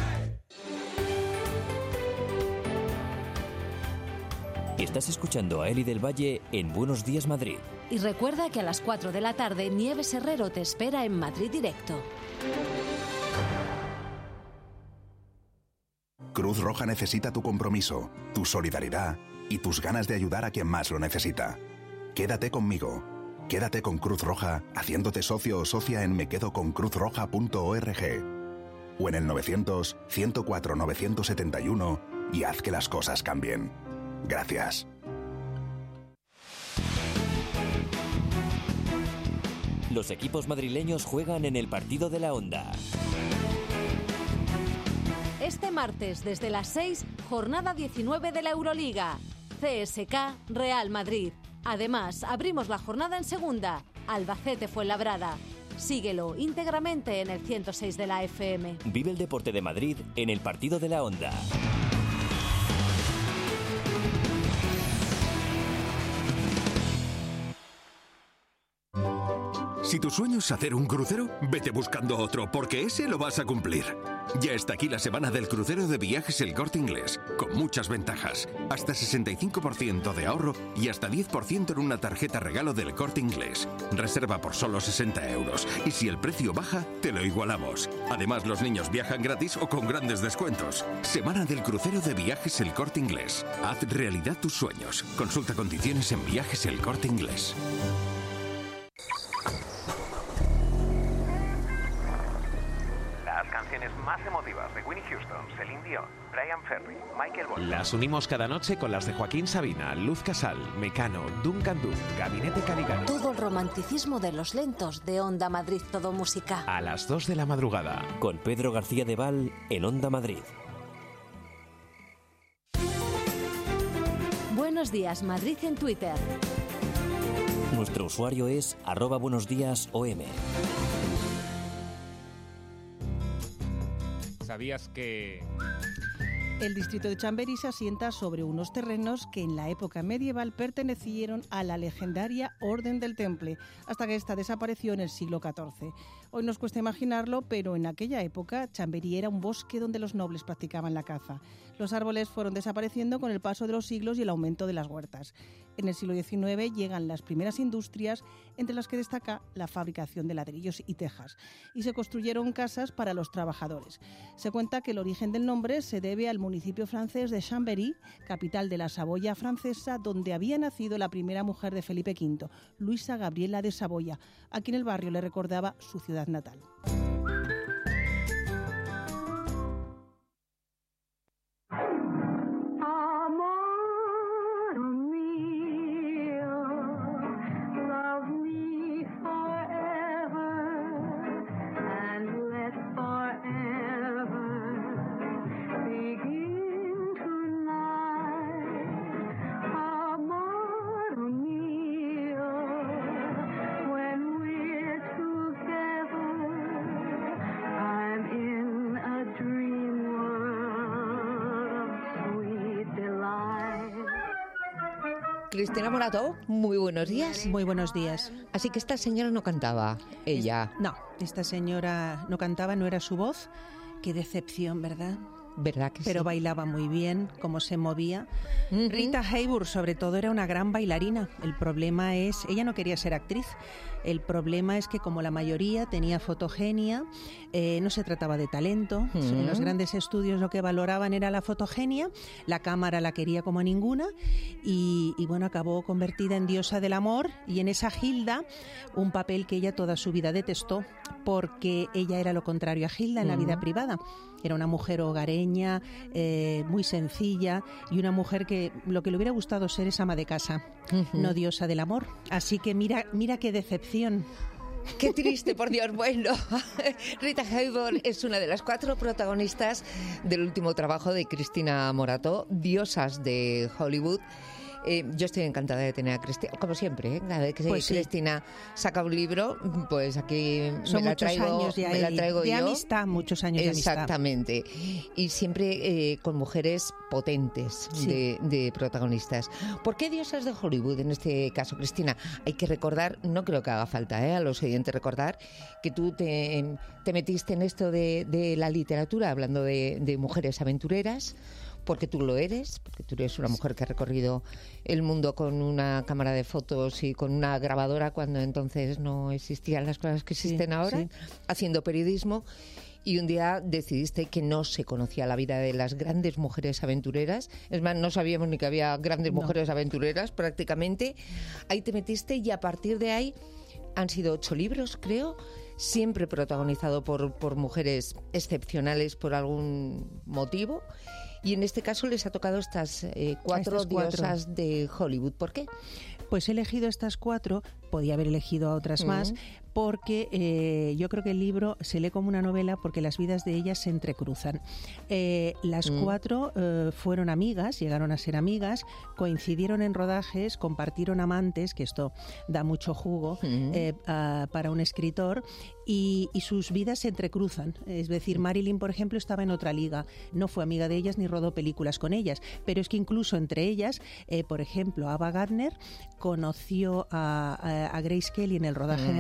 Estás escuchando a Eli del Valle en Buenos Días Madrid. Y recuerda que a las cuatro de la tarde Nieves Herrero te espera en Madrid Directo. Cruz Roja necesita tu compromiso, tu solidaridad y tus ganas de ayudar a quien más lo necesita. Quédate conmigo. Quédate con Cruz Roja haciéndote socio o socia en mequedoconcruzroja punto org o en el novecientos, ciento cuatro, novecientos setenta y uno y haz que las cosas cambien. Gracias. Los equipos madrileños juegan en el partido de la Onda. Este martes, desde las seis, jornada diecinueve de la Euroliga. C S K Real Madrid. Además, abrimos la jornada en segunda. Albacete Fuenlabrada. Síguelo íntegramente en el ciento seis de la F M. Vive el deporte de Madrid en el partido de la Onda. Si tu sueño es hacer un crucero, vete buscando otro, porque ese lo vas a cumplir. Ya está aquí la semana del crucero de Viajes El Corte Inglés, con muchas ventajas. Hasta sesenta y cinco por ciento de ahorro y hasta diez por ciento en una tarjeta regalo del Corte Inglés. Reserva por solo sesenta euros. Y si el precio baja, te lo igualamos. Además, los niños viajan gratis o con grandes descuentos. Semana del crucero de Viajes El Corte Inglés. Haz realidad tus sueños. Consulta condiciones en Viajes El Corte Inglés. Las canciones más emotivas de Whitney Houston, Celine Dion, Brian Ferry, Michael Bolton. Las unimos cada noche con las de Joaquín Sabina, Luz Casal, Mecano, Duncan Du, Gabinete Caligari. Todo el romanticismo de los lentos de Onda Madrid Todo Música. A las dos de la madrugada. Con Pedro García de Val en Onda Madrid. Buenos días, Madrid en Twitter. Nuestro usuario es arroba buenos días O M. ¿Sabías que...? El distrito de Chamberí se asienta sobre unos terrenos que en la época medieval pertenecieron a la legendaria Orden del Temple, hasta que ésta desapareció en el siglo catorce. Hoy nos cuesta imaginarlo, pero en aquella época Chamberí era un bosque donde los nobles practicaban la caza. Los árboles fueron desapareciendo con el paso de los siglos y el aumento de las huertas. En el siglo diecinueve llegan las primeras industrias, entre las que destaca la fabricación de ladrillos y tejas, y se construyeron casas para los trabajadores. Se cuenta que el origen del nombre se debe al municipio francés de Chambéry, capital de la Saboya francesa, donde había nacido la primera mujer de Felipe quinto, Luisa Gabriela de Saboya, a quien el barrio le recordaba su ciudad natal. Cristina Morató, muy buenos días. Muy buenos días. Así que esta señora no cantaba, ella. Es, no, esta señora no cantaba, no era su voz. Qué decepción, ¿verdad? ¿Verdad que Pero sí? bailaba muy bien, cómo se movía. Uh-huh. Rita Hayworth, sobre todo, era una gran bailarina. El problema es, ella no quería ser actriz. El problema es que, como la mayoría, tenía fotogenia, eh, no se trataba de talento. Uh-huh. En los grandes estudios lo que valoraban era la fotogenia, la cámara la quería como a ninguna, y, y bueno, acabó convertida en diosa del amor, y en esa Gilda, un papel que ella toda su vida detestó, porque ella era lo contrario a Gilda en uh-huh. la vida privada. Era una mujer hogareña, eh, muy sencilla, y una mujer que lo que le hubiera gustado ser es ama de casa, uh-huh. no diosa del amor. Así que mira, mira qué decepción. Qué triste, por Dios. Bueno, Rita Hayworth es una de las cuatro protagonistas del último trabajo de Cristina Morató, Diosas de Hollywood. Eh, yo estoy encantada de tener a Cristina, como siempre, ¿eh? Cada vez que pues Cristina sí. saca un libro, pues aquí Son me la muchos traigo, años de, me la traigo de yo. amistad, muchos años de amistad. Exactamente. Y siempre eh, con mujeres potentes sí. de, de protagonistas. ¿Por qué Diosas de Hollywood en este caso, Cristina? Hay que recordar, no creo que haga falta ¿eh? a los oyentes recordar, que tú te, te metiste en esto de, de la literatura, hablando de, de mujeres aventureras, porque tú lo eres, porque tú eres una mujer que ha recorrido el mundo con una cámara de fotos y con una grabadora cuando entonces no existían las cosas que existen sí, ahora, sí. haciendo periodismo, y un día decidiste que no se conocía la vida de las grandes mujeres aventureras. Es más, no sabíamos ni que había grandes no. mujeres aventureras prácticamente. Ahí te metiste y a partir de ahí han sido ocho libros, creo, siempre protagonizado por, por mujeres excepcionales por algún motivo. Y en este caso les ha tocado estas eh, cuatro, estas cuatro diosas de Hollywood. ¿Por qué? Pues he elegido estas cuatro, podía haber elegido a otras uh-huh. más, porque eh, yo creo que el libro se lee como una novela porque las vidas de ellas se entrecruzan. Eh, las uh-huh. cuatro eh, fueron amigas, llegaron a ser amigas, coincidieron en rodajes, compartieron amantes, que esto da mucho jugo uh-huh. eh, a, para un escritor, y, y sus vidas se entrecruzan. Es decir, Marilyn, por ejemplo, estaba en otra liga, no fue amiga de ellas ni rodó películas con ellas, pero es que incluso entre ellas, eh, por ejemplo, Ava Gardner conoció a, a, a Grace Kelly en el rodaje uh-huh. de Mogambo,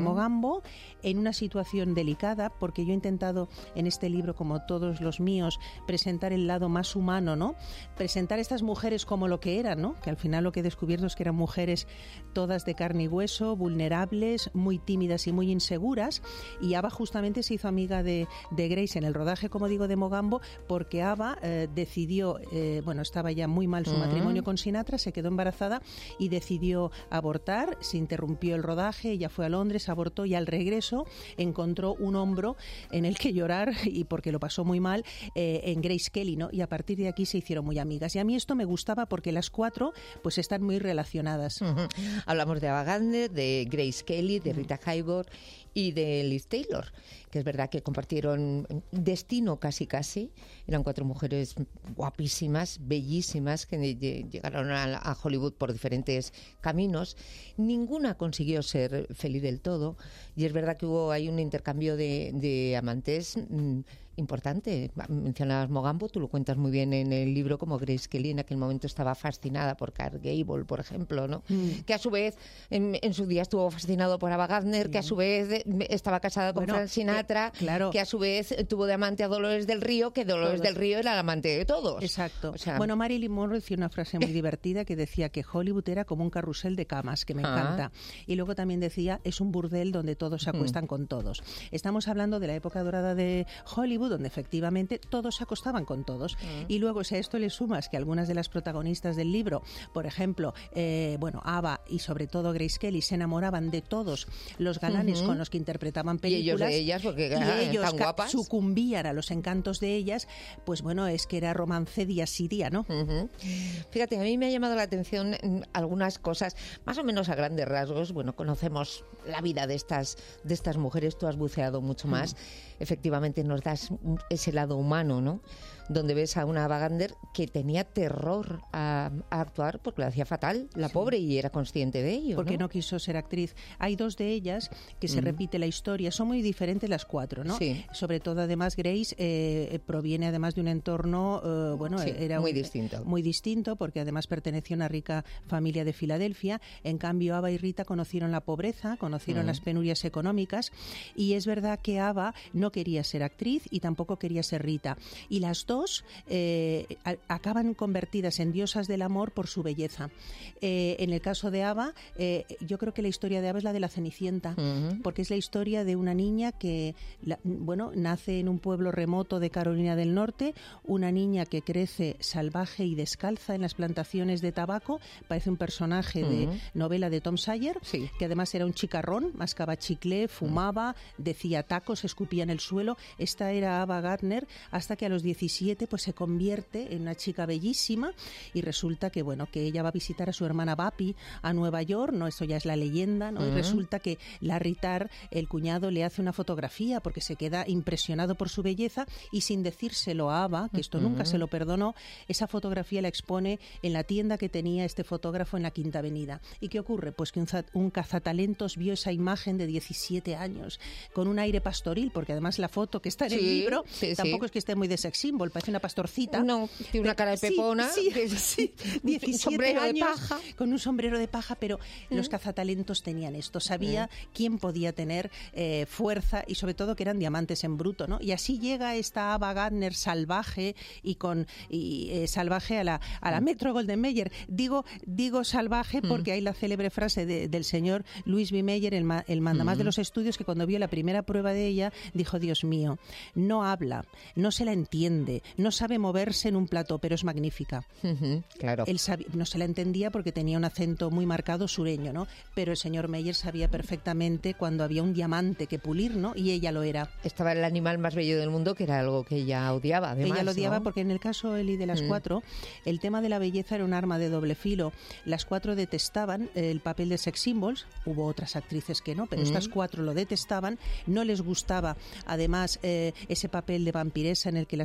Mogambo en una situación delicada, porque yo he intentado en este libro, como todos los míos, presentar el lado más humano, ¿no? Presentar a estas mujeres como lo que eran, ¿no? Que al final lo que he descubierto es que eran mujeres todas de carne y hueso, vulnerables, muy tímidas y muy inseguras, y Ava justamente se hizo amiga de, de Grace en el rodaje, como digo, de Mogambo, porque Ava eh, decidió, eh, bueno, estaba ya muy mal su uh-huh. matrimonio con Sinatra, se quedó embarazada y decidió abortar, se interrumpió el rodaje, ella fue a Londres, abortó y al regreso encontró un hombro en el que llorar, y porque lo pasó muy mal, eh, en Grace Kelly, ¿no? Y a partir de aquí se hicieron muy amigas. Y a mí esto me gustaba porque las cuatro pues están muy relacionadas. Uh-huh. Hablamos de Ava Gardner, de Grace Kelly, de Rita Hayworth y de Liz Taylor, que es verdad que compartieron destino casi casi. Eran cuatro mujeres guapísimas, bellísimas, que llegaron a Hollywood por diferentes caminos. Ninguna consiguió ser feliz del todo, y es verdad que hubo ahí un intercambio de, de amantes mmm, importante. Mencionabas Mogambo, tú lo cuentas muy bien en el libro, como Grace Kelly en aquel momento estaba fascinada por Clark Gable, por ejemplo, ¿no? Mm. Que a su vez en, en su día estuvo fascinado por Ava Gardner, sí. que a su vez estaba casada con bueno, Frank Sinatra, eh, claro. que a su vez tuvo de amante a Dolores del Río, que Dolores todos. del Río era la amante de todos. Exacto. O sea, bueno, Marilyn Monroe decía una frase muy divertida que decía que Hollywood era como un carrusel de camas, que me ah. encanta. Y luego también decía, es un burdel donde todos se acuestan mm. con todos. Estamos hablando de la época dorada de Hollywood, donde efectivamente todos se acostaban con todos. Mm. Y luego, si a esto le sumas que algunas de las protagonistas del libro, por ejemplo, eh, bueno, Ava y sobre todo Grace Kelly, se enamoraban de todos los galanes uh-huh. con los que interpretaban películas. Y ellos de ellas, porque y ah, ellos tan guapas. sucumbían a los encantos de ellas, pues bueno, es que era romance día sí día, ¿no? Uh-huh. Fíjate, a mí me ha llamado la atención algunas cosas, más o menos a grandes rasgos. Bueno, conocemos la vida de estas, de estas mujeres, tú has buceado mucho más. Uh-huh. Efectivamente nos das ese lado humano, ¿no? Donde ves a una Ava Gardner que tenía terror a, a actuar porque lo hacía fatal, la sí. pobre, y era consciente de ello. Porque ¿no? no quiso ser actriz. Hay dos de ellas que se mm. repite la historia. Son muy diferentes las cuatro, ¿no? Sí. Sobre todo, además, Grace eh, proviene además de un entorno, eh, bueno, sí, era muy un, distinto. Muy distinto, porque además pertenecía a una rica familia de Filadelfia. En cambio, Ava y Rita conocieron la pobreza, conocieron mm. las penurias económicas, y es verdad que Ava no quería ser actriz y tampoco quería ser Rita. Y las dos Eh, a, acaban convertidas en diosas del amor por su belleza. Eh, en el caso de Ava, eh, yo creo que la historia de Ava es la de la Cenicienta, uh-huh. porque es la historia de una niña que, la, bueno, nace en un pueblo remoto de Carolina del Norte, una niña que crece salvaje y descalza en las plantaciones de tabaco, parece un personaje uh-huh. de novela de Tom Sawyer, sí. que además era un chicarrón, mascaba chicle, fumaba, uh-huh. decía tacos, escupía en el suelo. Esta era Ava Gardner, hasta que a los diecisiete pues se convierte en una chica bellísima, y resulta que bueno que ella va a visitar a su hermana Bapi a Nueva York, no, eso ya es la leyenda, ¿no? Uh-huh. Y resulta que Larry Tarr, el cuñado, le hace una fotografía porque se queda impresionado por su belleza, y sin decírselo a Ava, que esto uh-huh. nunca se lo perdonó, esa fotografía la expone en la tienda que tenía este fotógrafo en la Quinta Avenida. ¿Y qué ocurre? Pues que un, un cazatalentos vio esa imagen de diecisiete años con un aire pastoril, porque además la foto que está en sí, el libro sí, tampoco sí. es que esté muy de sex symbol, parece una pastorcita. No, tiene una cara de pepona. Sí, sí, sí. diecisiete sombrero años, de paja. Con un sombrero de paja, pero ¿Mm? los cazatalentos tenían esto. Sabía ¿Mm? quién podía tener eh, fuerza, y sobre todo que eran diamantes en bruto, ¿no? Y así llega esta Ava Gardner salvaje y con y, eh, salvaje a la, a la Metro Golden Mayer. Digo, digo salvaje porque ¿Mm? hay la célebre frase de, del señor Louis B. Mayer, el, ma, el mandamás ¿Mm? de los estudios, que cuando vio la primera prueba de ella dijo: Dios mío, no habla, no se la entiende, no sabe moverse en un plató, pero es magnífica. Uh-huh, claro. Él sabía, no se la entendía porque tenía un acento muy marcado sureño, ¿no? Pero el señor Meyer sabía perfectamente cuando había un diamante que pulir, ¿no? Y ella lo era. Estaba el animal más bello del mundo, que era algo que ella odiaba, además, Ella lo odiaba, ¿no? porque en el caso Eli de las mm. cuatro, el tema de la belleza era un arma de doble filo. Las cuatro detestaban el papel de sex symbols, hubo otras actrices que no, pero mm. estas cuatro lo detestaban, no les gustaba además eh, ese papel de vampiresa en el que las encasillaban.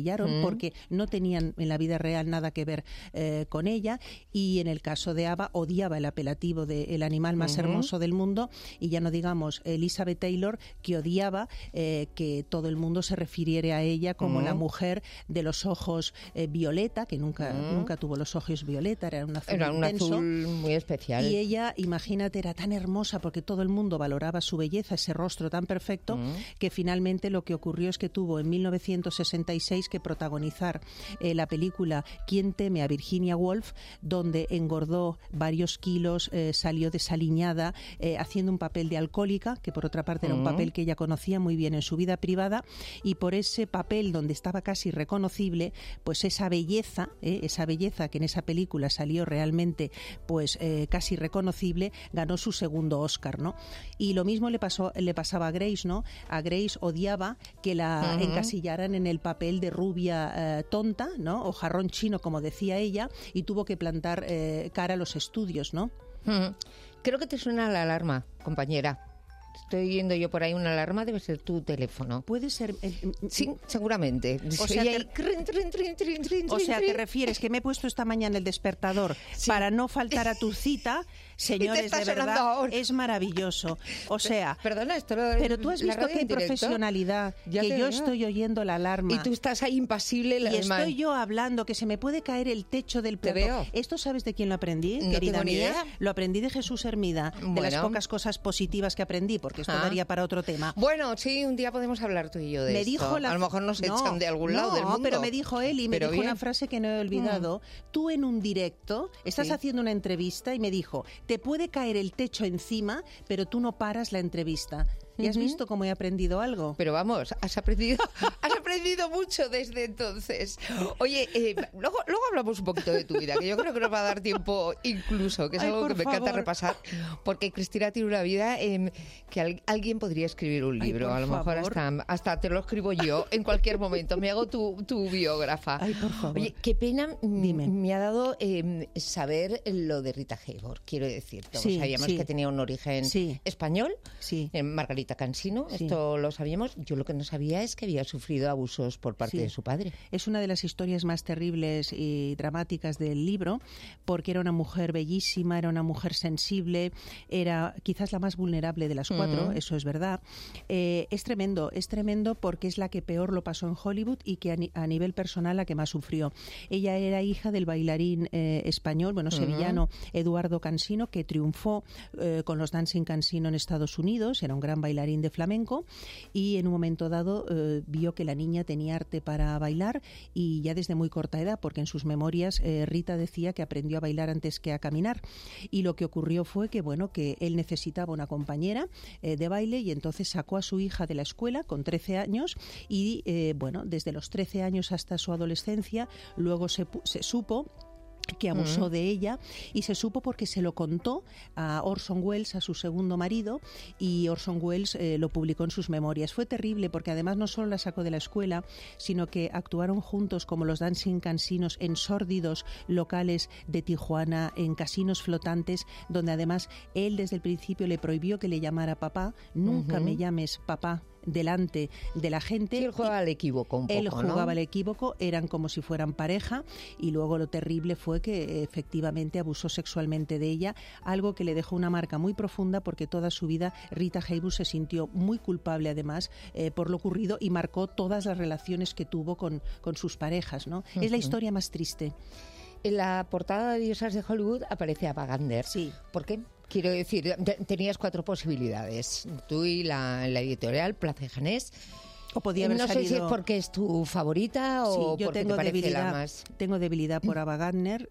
encasillaron Mm. porque no tenían en la vida real nada que ver eh, con ella, y en el caso de Ava odiaba el apelativo de el animal más Ujú. hermoso del mundo, y ya no digamos Elizabeth Taylor, que odiaba eh, que todo el mundo se refiriera a ella como Mm. la mujer de los ojos eh, violeta, que nunca, Mm. nunca tuvo los ojos violeta, era un azul Era un intenso. azul muy especial. Y ella, imagínate, era tan hermosa porque todo el mundo valoraba su belleza, ese rostro tan perfecto, Mm. que finalmente lo que ocurrió es que tuvo en mil novecientos sesenta y seis que protagonizar eh, la película ¿Quién teme a Virginia Woolf?, donde engordó varios kilos, eh, salió desaliñada, eh, haciendo un papel de alcohólica, que por otra parte era un Mm. papel que ella conocía muy bien en su vida privada, y por ese papel donde estaba casi reconocible, pues esa belleza, eh, esa belleza que en esa película salió realmente pues eh, casi reconocible, ganó su segundo Oscar, ¿no? Y lo mismo le pasó, le pasaba a Grace, ¿no? A Grace odiaba que la Ujú. encasillaran en el papel de rubia eh, tonta, ¿no? O jarrón chino, como decía ella, y tuvo que plantar eh, cara a los estudios, ¿no? Mm. Creo que te suena la alarma, compañera. Estoy oyendo yo por ahí una alarma, debe ser tu teléfono. Puede ser. Eh, sí, seguramente. O Se sea, oye te- ahí, trin, trin, trin, trin, trin, O trin, sea, trin. te refieres que me he puesto esta mañana el despertador para no faltar a tu cita. Señores, está de sonando verdad, ahora. es maravilloso. O sea, Perdona, esto lo- pero tú has la visto radio qué en directo. profesionalidad, Ya que te yo veo. estoy oyendo la alarma. Y tú estás ahí impasible. Y además. estoy yo hablando que se me puede caer el techo del Te plato. veo. ¿Esto sabes de quién lo aprendí, No querida tengo ni mía? idea. Lo aprendí de Jesús Hermida, de las Bueno. pocas cosas positivas que aprendí, porque esto Ah. daría para otro tema. Bueno, sí, un día podemos hablar tú y yo de me esto. dijo la... A lo mejor nos No, echan de algún lado no, del mundo. pero me dijo él y me Pero dijo bien. una frase que no he olvidado. Tú en un directo estás Sí. haciendo una entrevista y me dijo, te puede caer el techo encima, pero tú no paras la entrevista. ¿Y has Ujú. visto cómo he aprendido algo? Pero vamos, has aprendido, has aprendido mucho desde entonces. Oye, eh, luego, luego hablamos un poquito de tu vida, que yo creo que nos va a dar tiempo incluso, que es Ay, algo por que me encanta favor. repasar, porque Cristina tiene una vida eh, que al- alguien podría escribir un Ay, libro. por A lo mejor favor. hasta, hasta te lo escribo yo en cualquier momento. Me hago tu, tu biógrafa. Ay, por favor. Oye, qué pena mm, Dime. me ha dado eh, saber lo de Rita Hayworth, quiero decir. Todos Sí, sabíamos sí. que tenía un origen Sí. español. Sí. Eh, Margarita Cansino, Sí. esto lo sabíamos. Yo lo que no sabía es que había sufrido abusos por parte Sí. de su padre. Es una de las historias más terribles y dramáticas del libro, porque era una mujer bellísima, era una mujer sensible, era quizás la más vulnerable de las cuatro, Mm. eso es verdad. Eh, es tremendo, es tremendo porque es la que peor lo pasó en Hollywood y que a, ni- a nivel personal la que más sufrió. Ella era hija del bailarín eh, español, bueno, Ujú. sevillano, Eduardo Cansino, que triunfó eh, con los Dancing Cansino en Estados Unidos, era un gran bailarín de flamenco, y en un momento dado eh, vio que la niña tenía arte para bailar, y ya desde muy corta edad, porque en sus memorias eh, Rita decía que aprendió a bailar antes que a caminar, y lo que ocurrió fue que bueno que él necesitaba una compañera eh, de baile, y entonces sacó a su hija de la escuela con trece años, y eh, bueno, desde los trece años hasta su adolescencia luego se, pu- se supo que abusó Mm. de ella, y se supo porque se lo contó a Orson Welles, a su segundo marido, y Orson Welles eh, lo publicó en sus memorias. Fue terrible porque además no solo la sacó de la escuela, sino que actuaron juntos como los Dancing Cansinos en sórdidos locales de Tijuana, en casinos flotantes, donde además él desde el principio le prohibió que le llamara papá. Nunca Ujú. me llames papá delante de la gente. Sí, él jugaba al equívoco un poco, Él jugaba ¿no? al equívoco, eran como si fueran pareja, y luego lo terrible fue que eh, efectivamente abusó sexualmente de ella, algo que le dejó una marca muy profunda, porque toda su vida Rita Hayworth se sintió muy culpable además eh, por lo ocurrido, y marcó todas las relaciones que tuvo con, con sus parejas, ¿no? Es la Ujú. historia más triste. En la portada de Diosas de Hollywood aparece Ava Gardner. Sí. ¿Por qué? Quiero decir, te- tenías cuatro posibilidades. Tú y la, la editorial Plaza y Janés. O podía haber no sé si es salido- porque es tu favorita o Sí, yo porque tengo te parece debilidad, la más... tengo debilidad por Ava Gardner.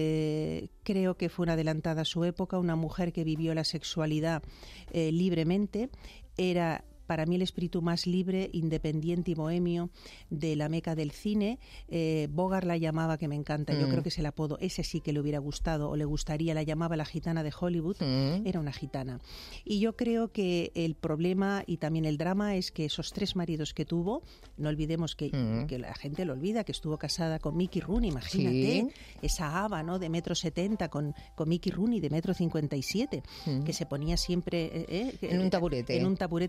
Eh, creo que fue una adelantada a su época, una mujer que vivió la sexualidad eh, libremente. Era para mí el espíritu más libre, independiente y bohemio de la meca del cine. Eh, Bogart la llamaba, que me encanta, yo Mm. creo que es el apodo, ese sí que le hubiera gustado o le gustaría, la llamaba la gitana de Hollywood. Mm. Era una gitana. Y yo creo que el problema y también el drama es que esos tres maridos que tuvo, no olvidemos que, Mm. que la gente lo olvida, que estuvo casada con Mickey Rooney, imagínate, Sí. esa Ava, ¿no?, de metro setenta con, con Mickey Rooney de metro cincuenta y siete, Mm. que se ponía siempre eh, eh, En un taburete. en un taburete para estar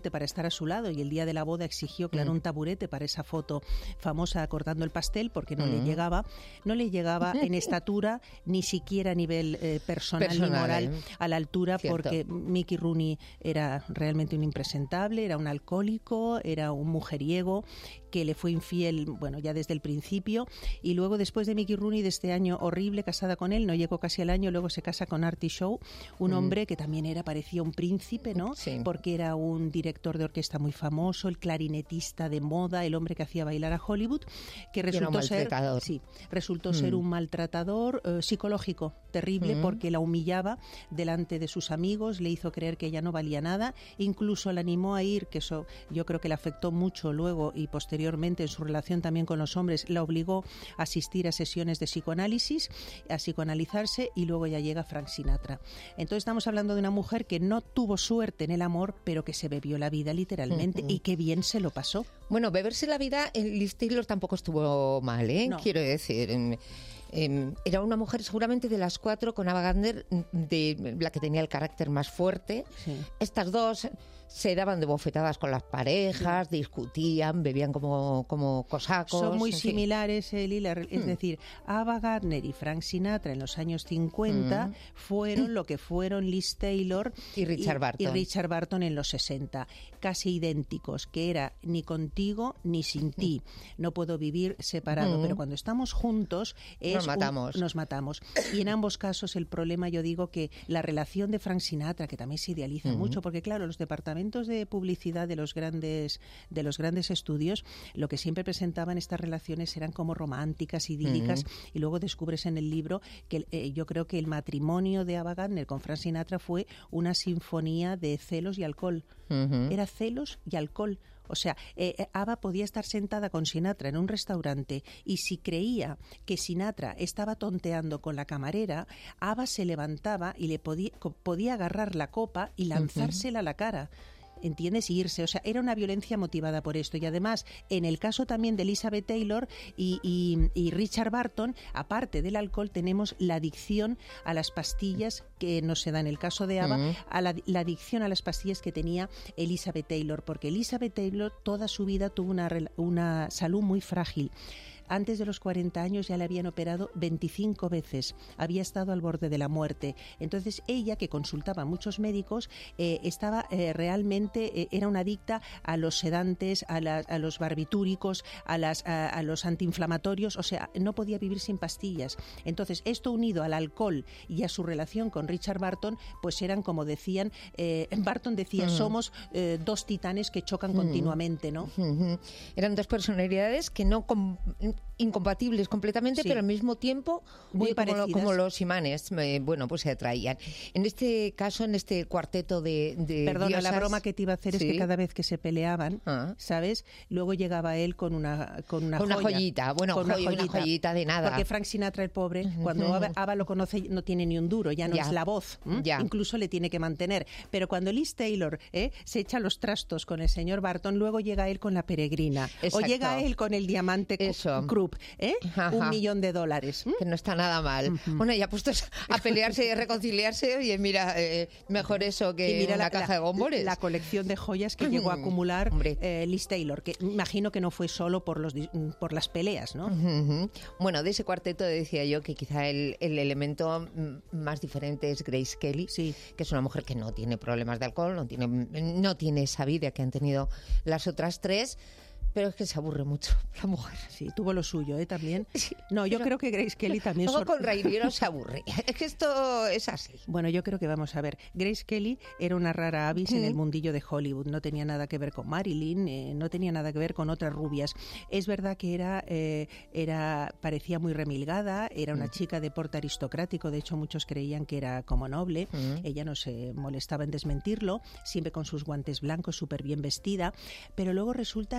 a su lado y el día de la boda exigió, claro, mm. un taburete para esa foto famosa cortando el pastel porque no mm. le llegaba, no le llegaba en estatura ni siquiera a nivel eh, personal, personal ni moral eh. a la altura. Cierto. Porque Mickey Rooney era realmente un impresentable, era un alcohólico, era un mujeriego que le fue infiel, bueno, ya desde el principio, y luego después de Mickey Rooney, de este año horrible, casada con él, no llegó casi al año, luego se casa con Artie Shaw, un mm. hombre que también era, parecía un príncipe, ¿no? Sí. Porque era un director de orquesta muy famoso, el clarinetista de moda, el hombre que hacía bailar a Hollywood, que resultó ser, sí, resultó mm. ser un maltratador eh, psicológico, terrible, mm. porque la humillaba delante de sus amigos, le hizo creer que ella no valía nada, incluso la animó a ir, que eso yo creo que le afectó mucho luego y posteriormente en su relación también con los hombres, la obligó a asistir a sesiones de psicoanálisis, a psicoanalizarse, y luego ya llega Frank Sinatra. Entonces estamos hablando de una mujer que no tuvo suerte en el amor, pero que se bebió la vida literalmente uh-huh. y que bien se lo pasó. Bueno, beberse la vida, Liz Taylor tampoco estuvo mal, ¿eh? No. Quiero decir... En... Eh, era una mujer seguramente de las cuatro con Ava Gardner de la que tenía el carácter más fuerte. Sí. Estas dos se daban de bofetadas con las parejas, sí. discutían, bebían como, como cosacos. Son muy similares, eh, Lila. Es hmm. decir, Ava Gardner y Frank Sinatra en los años cincuenta hmm. fueron lo que fueron Liz Taylor y Richard y, Burton. y Richard Burton en los sesenta. Casi idénticos, que era ni contigo ni sin ti. No puedo vivir separado, hmm. pero cuando estamos juntos... Es Nos matamos. Un, nos matamos. Y en ambos casos el problema, yo digo que la relación de Frank Sinatra, que también se idealiza uh-huh. mucho, porque claro, los departamentos de publicidad de los grandes de los grandes estudios, lo que siempre presentaban estas relaciones eran como románticas, idílicas, uh-huh. y luego descubres en el libro que eh, yo creo que el matrimonio de Ava Gardner con Frank Sinatra fue una sinfonía de celos y alcohol. Uh-huh. Era celos y alcohol. O sea, eh, Ava podía estar sentada con Sinatra en un restaurante y si creía que Sinatra estaba tonteando con la camarera, Ava se levantaba y le podía, podía agarrar la copa y lanzársela uh-huh. a la cara. ¿Entiendes? Y irse. O sea, era una violencia motivada por esto. Y además, en el caso también de Elizabeth Taylor y, y, y Richard Burton, aparte del alcohol, tenemos la adicción a las pastillas, que no se da en el caso de Ava, uh-huh. a la, la adicción a las pastillas que tenía Elizabeth Taylor, porque Elizabeth Taylor toda su vida tuvo una, una salud muy frágil. Antes de los cuarenta años ya le habían operado veinticinco veces, había estado al borde de la muerte. Entonces ella, que consultaba a muchos médicos, eh, estaba eh, realmente, eh, era una adicta a los sedantes, a, la, a los barbitúricos, a, las, a, a los antiinflamatorios, o sea, no podía vivir sin pastillas. Entonces esto unido al alcohol y a su relación con Richard Burton, pues eran como decían, eh, Burton decía, uh-huh. somos eh, dos titanes que chocan uh-huh. continuamente, ¿no? Uh-huh. Eran dos personalidades que no... Com- incompatibles completamente, sí. pero al mismo tiempo muy como, lo, como los imanes, eh, bueno, pues se atraían. En este caso, en este cuarteto de, de Perdona, diosas, la broma que te iba a hacer ¿sí? es que cada vez que se peleaban, ah. ¿sabes? Luego llegaba él con una con una, con joya, una joyita, bueno, con joy, una, joyita. una joyita de nada. Porque Frank Sinatra, el pobre, cuando Ava, Ava lo conoce, no tiene ni un duro, ya no ya. es la voz, ya. incluso le tiene que mantener. Pero cuando Liz Taylor ¿eh? se echa los trastos con el señor Burton, luego llega él con la peregrina, Exacto. o llega él con el diamante Krupp, ¿eh? un Ajá. millón de dólares. Que no está nada mal. Uh-huh. Bueno, ya puestos a pelearse y a reconciliarse, oye, mira, eh, mejor eso que mira una la, caja la, de bombones. La colección de joyas que llegó a acumular eh, Liz Taylor, que imagino que no fue solo por los por las peleas, ¿no? Uh-huh. Bueno, de ese cuarteto decía yo que quizá el, el elemento más diferente es Grace Kelly, sí. que es una mujer que no tiene problemas de alcohol, no tiene, no tiene esa vida que han tenido las otras tres. Pero es que se aburre mucho la mujer. Sí, tuvo lo suyo, ¿eh? También. Sí, no, yo creo que Grace Kelly también... Luego sor... con Rainiero se aburre. Es que esto es así. Bueno, yo creo que vamos a ver. Grace Kelly era una rara avis ¿Mm? en el mundillo de Hollywood. No tenía nada que ver con Marilyn, eh, no tenía nada que ver con otras rubias. Es verdad que era, eh, era parecía muy remilgada, era una ¿Mm? chica de porte aristocrático. De hecho, muchos creían que era como noble. ¿Mm? Ella no se molestaba en desmentirlo, siempre con sus guantes blancos, súper bien vestida. Pero luego resulta que era un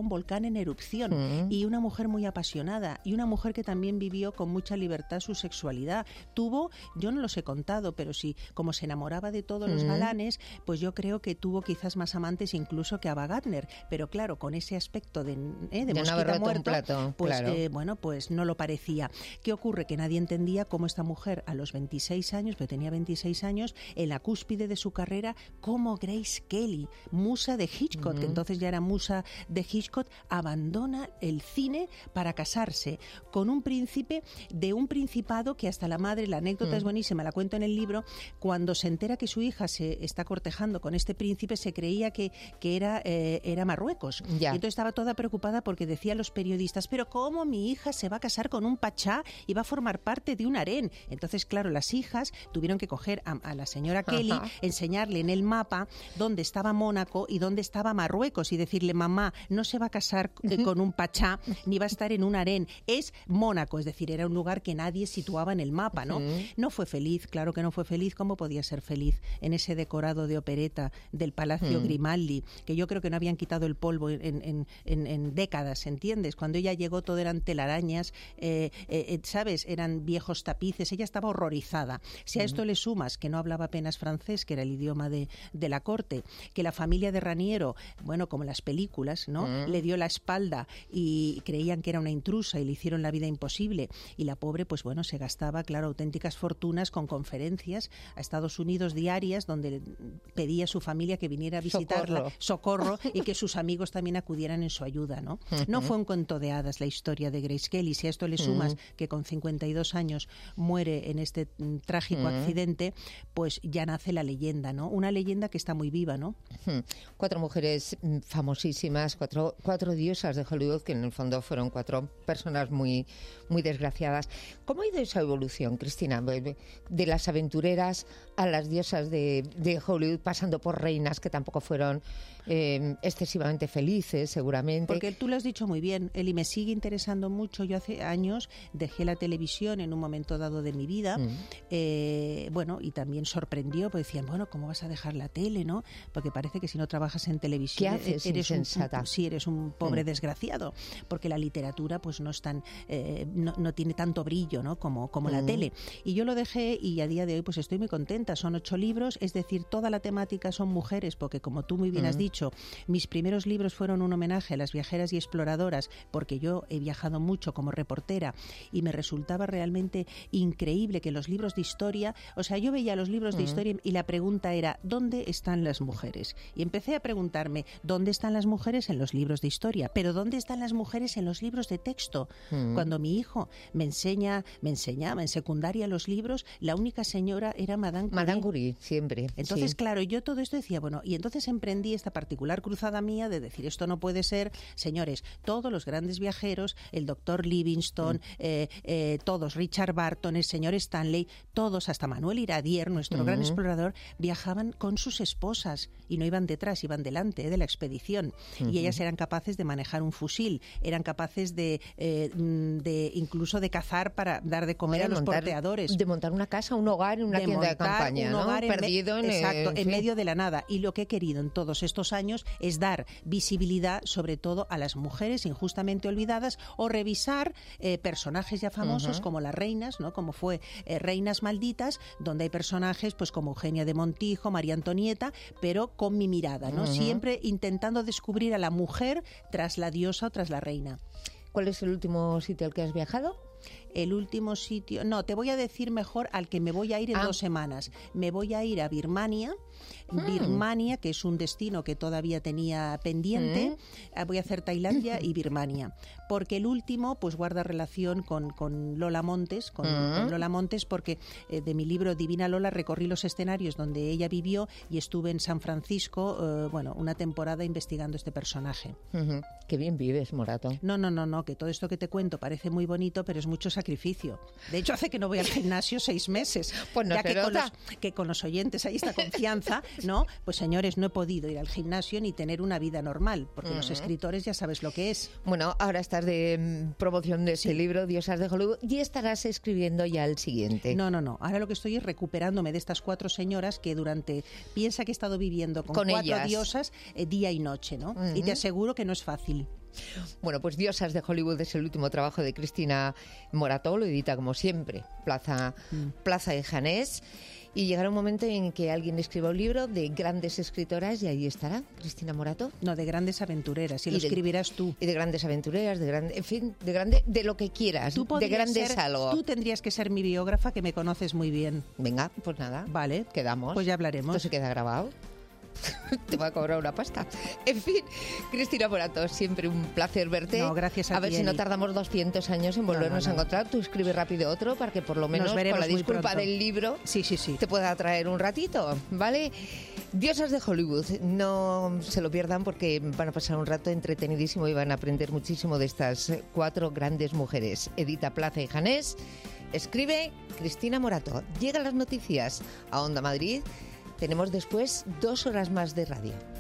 un volcán en erupción, Mm. y una mujer muy apasionada, y una mujer que también vivió con mucha libertad su sexualidad. Tuvo, yo no los he contado, pero sí, como se enamoraba de todos los Mm. galanes, pues yo creo que tuvo quizás más amantes incluso que Ava Gardner, pero claro, con ese aspecto de, eh, de De no mosquita haber roto un muerto, plato, pues claro. eh, bueno, pues no lo parecía. ¿Qué ocurre? Que nadie entendía cómo esta mujer a los veintiséis años, pero tenía veintiséis años, en la cúspide de su carrera, como Grace Kelly, musa de Hitchcock, Ujú. que entonces ya era musa de Hitchcock, abandona el cine para casarse con un príncipe de un principado que hasta la madre, la anécdota Mm. es buenísima, la cuento en el libro, cuando se entera que su hija se está cortejando con este príncipe, se creía que, que era, eh, era Marruecos. Ya. Y entonces estaba toda preocupada porque decían los periodistas, pero ¿cómo mi hija se va a casar con un pachá y va a formar parte de un harén? Entonces, claro, las hijas tuvieron que coger a, a la señora Kelly, Ajá. enseñarle en el mapa dónde estaba Mónaco y dónde estaba Marruecos y decirle, mamá, no se va a casar eh, con un pachá ni va a estar en un harén, es Mónaco, es decir, era un lugar que nadie situaba en el mapa, ¿no? Ujú. No fue feliz, claro que no fue feliz. ¿Cómo podía ser feliz en ese decorado de opereta del Palacio Mm. Grimaldi, que yo creo que no habían quitado el polvo en, en- en- en décadas, ¿entiendes? Cuando ella llegó todo eran telarañas, eh, eh, eh, ¿sabes? Eran viejos tapices, ella estaba horrorizada. Si a esto le sumas que no hablaba apenas francés, que era el idioma de, de la corte, que la familia de Raniero, bueno, como las películas, ¿no? Mm. Le dio la espalda y creían que era una intrusa y le hicieron la vida imposible. Y la pobre, pues bueno, se gastaba, claro, auténticas fortunas con conferencias a Estados Unidos diarias donde pedía a su familia que viniera a visitarla, socorro, y que sus amigos también acudieran en su ayuda, ¿no? No fue un cuento de hadas la historia de Grace Kelly. Si a esto le sumas Mm. que con cincuenta y dos años muere en este mm, trágico Mm. accidente, pues ya nace la leyenda, ¿no? Una leyenda que está muy viva, ¿no? Hmm. Cuatro mujeres mm, famosísimas, cuatro, cuatro diosas de Hollywood, que en el fondo fueron cuatro personas muy, muy desgraciadas. ¿Cómo ha ido esa evolución, Cristina? De las aventureras a las diosas de, de Hollywood, pasando por reinas que tampoco fueron eh, excesivamente felices, seguramente. Porque tú lo has dicho muy bien, Eli, me sigue interesando mucho. Yo hace años dejé la televisión en un momento dado de mi vida, Mm. eh, bueno, y también sorprendió, porque decían, bueno, ¿cómo vas a dejar la tele, no? Porque parece que si no trabajas en televisión ¿Qué haces, eres un, insensata? un- sí, eres un pobre Mm. desgraciado, porque la literatura pues no es tan, eh, no, no tiene tanto brillo, ¿no? Como, como la Mm. tele. Y yo lo dejé y a día de hoy pues estoy muy contenta. Son ocho libros, es decir, toda la temática son mujeres, porque como tú muy bien has Mm. dicho, mis primeros libros fueron un homenaje a las viajeras y exploradoras, porque yo he viajado mucho como reportera y me resultaba realmente increíble que los libros de historia, o sea, yo veía los libros de Mm. historia y la pregunta era, ¿dónde están las mujeres? Y empecé a preguntarme, ¿dónde están las mujeres en los libros de historia? Pero ¿dónde están las mujeres en los libros de texto? Mm. Cuando mi hijo me enseña, me enseñaba en secundaria los libros, la única señora era Madame Curie. Madame Curie, siempre. Entonces, sí. claro, yo todo esto decía, bueno, y entonces emprendí esta particular cruzada mía de decir, esto no puede ser, señores, todos los grandes viajeros, el doctor Livingstone, eh, eh, todos, Richard Barton, el señor Stanley, todos, hasta Manuel Iradier, nuestro gran Ujú. explorador, viajaban con sus esposas y no iban detrás, iban delante eh, de la expedición. Ujú. Y ellas eran capaces de manejar un fusil, eran capaces de, eh, mm, de incluso de cazar para dar de comer De a los montar- porteadores. De montar una casa, un hogar en una de tienda de montar campaña, un ¿no? hogar en me- Perdido en, exacto, en en fin. medio de la nada. Y lo que he querido en todos estos años es dar visibilidad, sobre todo a las mujeres injustamente olvidadas, o revisar eh, personajes ya famosos Ujú. como las reinas, ¿no? Como fue eh, Reinas Malditas, donde hay personajes pues como Eugenia de Montijo, María Antonieta, pero con mi mirada, ¿no? Ujú. Siempre intentando descubrir a la mujer tras la diosa o tras la reina. ¿Cuál es el último sitio al que has viajado? El último sitio, no, te voy a decir mejor al que me voy a ir en Ah. dos semanas. Me voy a ir a Birmania, Hmm. Birmania, que es un destino que todavía tenía pendiente. Hmm. Ah, Voy a hacer Tailandia y Birmania, porque el último pues guarda relación con, con Lola Montes, con, Hmm. con Lola Montes, porque eh, de mi libro Divina Lola recorrí los escenarios donde ella vivió y estuve en San Francisco, eh, bueno, una temporada investigando este personaje. Ujú. Qué bien vives, Morato. No, no, no, no, que todo esto que te cuento parece muy bonito, pero es mucho sacrificio. De hecho, hace que no voy al gimnasio seis meses. Pues no ya se que con, nota. los, que con los oyentes hay esta confianza, ¿no? Pues señores, no he podido ir al gimnasio ni tener una vida normal, porque los Ujú. escritores ya sabes lo que es. Bueno, ahora estás de mm, promoción de este libro, Diosas de Hollywood, y estarás escribiendo ya el siguiente. No, no, no. Ahora lo que estoy es recuperándome de estas cuatro señoras que durante... Piensa que he estado viviendo con, Con cuatro ellas. diosas eh, día y noche, ¿no? Y Ujú. te aseguro que no es fácil. Bueno, pues Diosas de Hollywood es el último trabajo de Cristina Morató, lo edita como siempre, Plaza, mm. Plaza de Janés. Y llegará un momento en que alguien escriba un libro de grandes escritoras y ahí estará Cristina Morató. No, de grandes aventureras, y, y lo de, escribirás tú. Y de grandes aventureras, de grande, en fin, de grande, de lo que quieras, tú de grandes ser, algo. Tú tendrías que ser mi biógrafa, que me conoces muy bien. Venga, pues nada. Vale. Quedamos. Pues ya hablaremos. Esto se queda grabado. Te va a cobrar una pasta. En fin, Cristina Morató, siempre un placer verte. No, gracias a, a ver ti, si no Eli. tardamos doscientos años en volvernos no, no, no. a encontrar. Tú escribe rápido otro para que por lo menos con la disculpa del libro sí, sí, sí. te pueda traer un ratito, ¿vale? Diosas de Hollywood, no se lo pierdan porque van a pasar un rato entretenidísimo y van a aprender muchísimo de estas cuatro grandes mujeres. Edita Plaza y Janés, escribe Cristina Morató. Llegan las noticias a Onda Madrid. Tenemos después dos horas más de radio.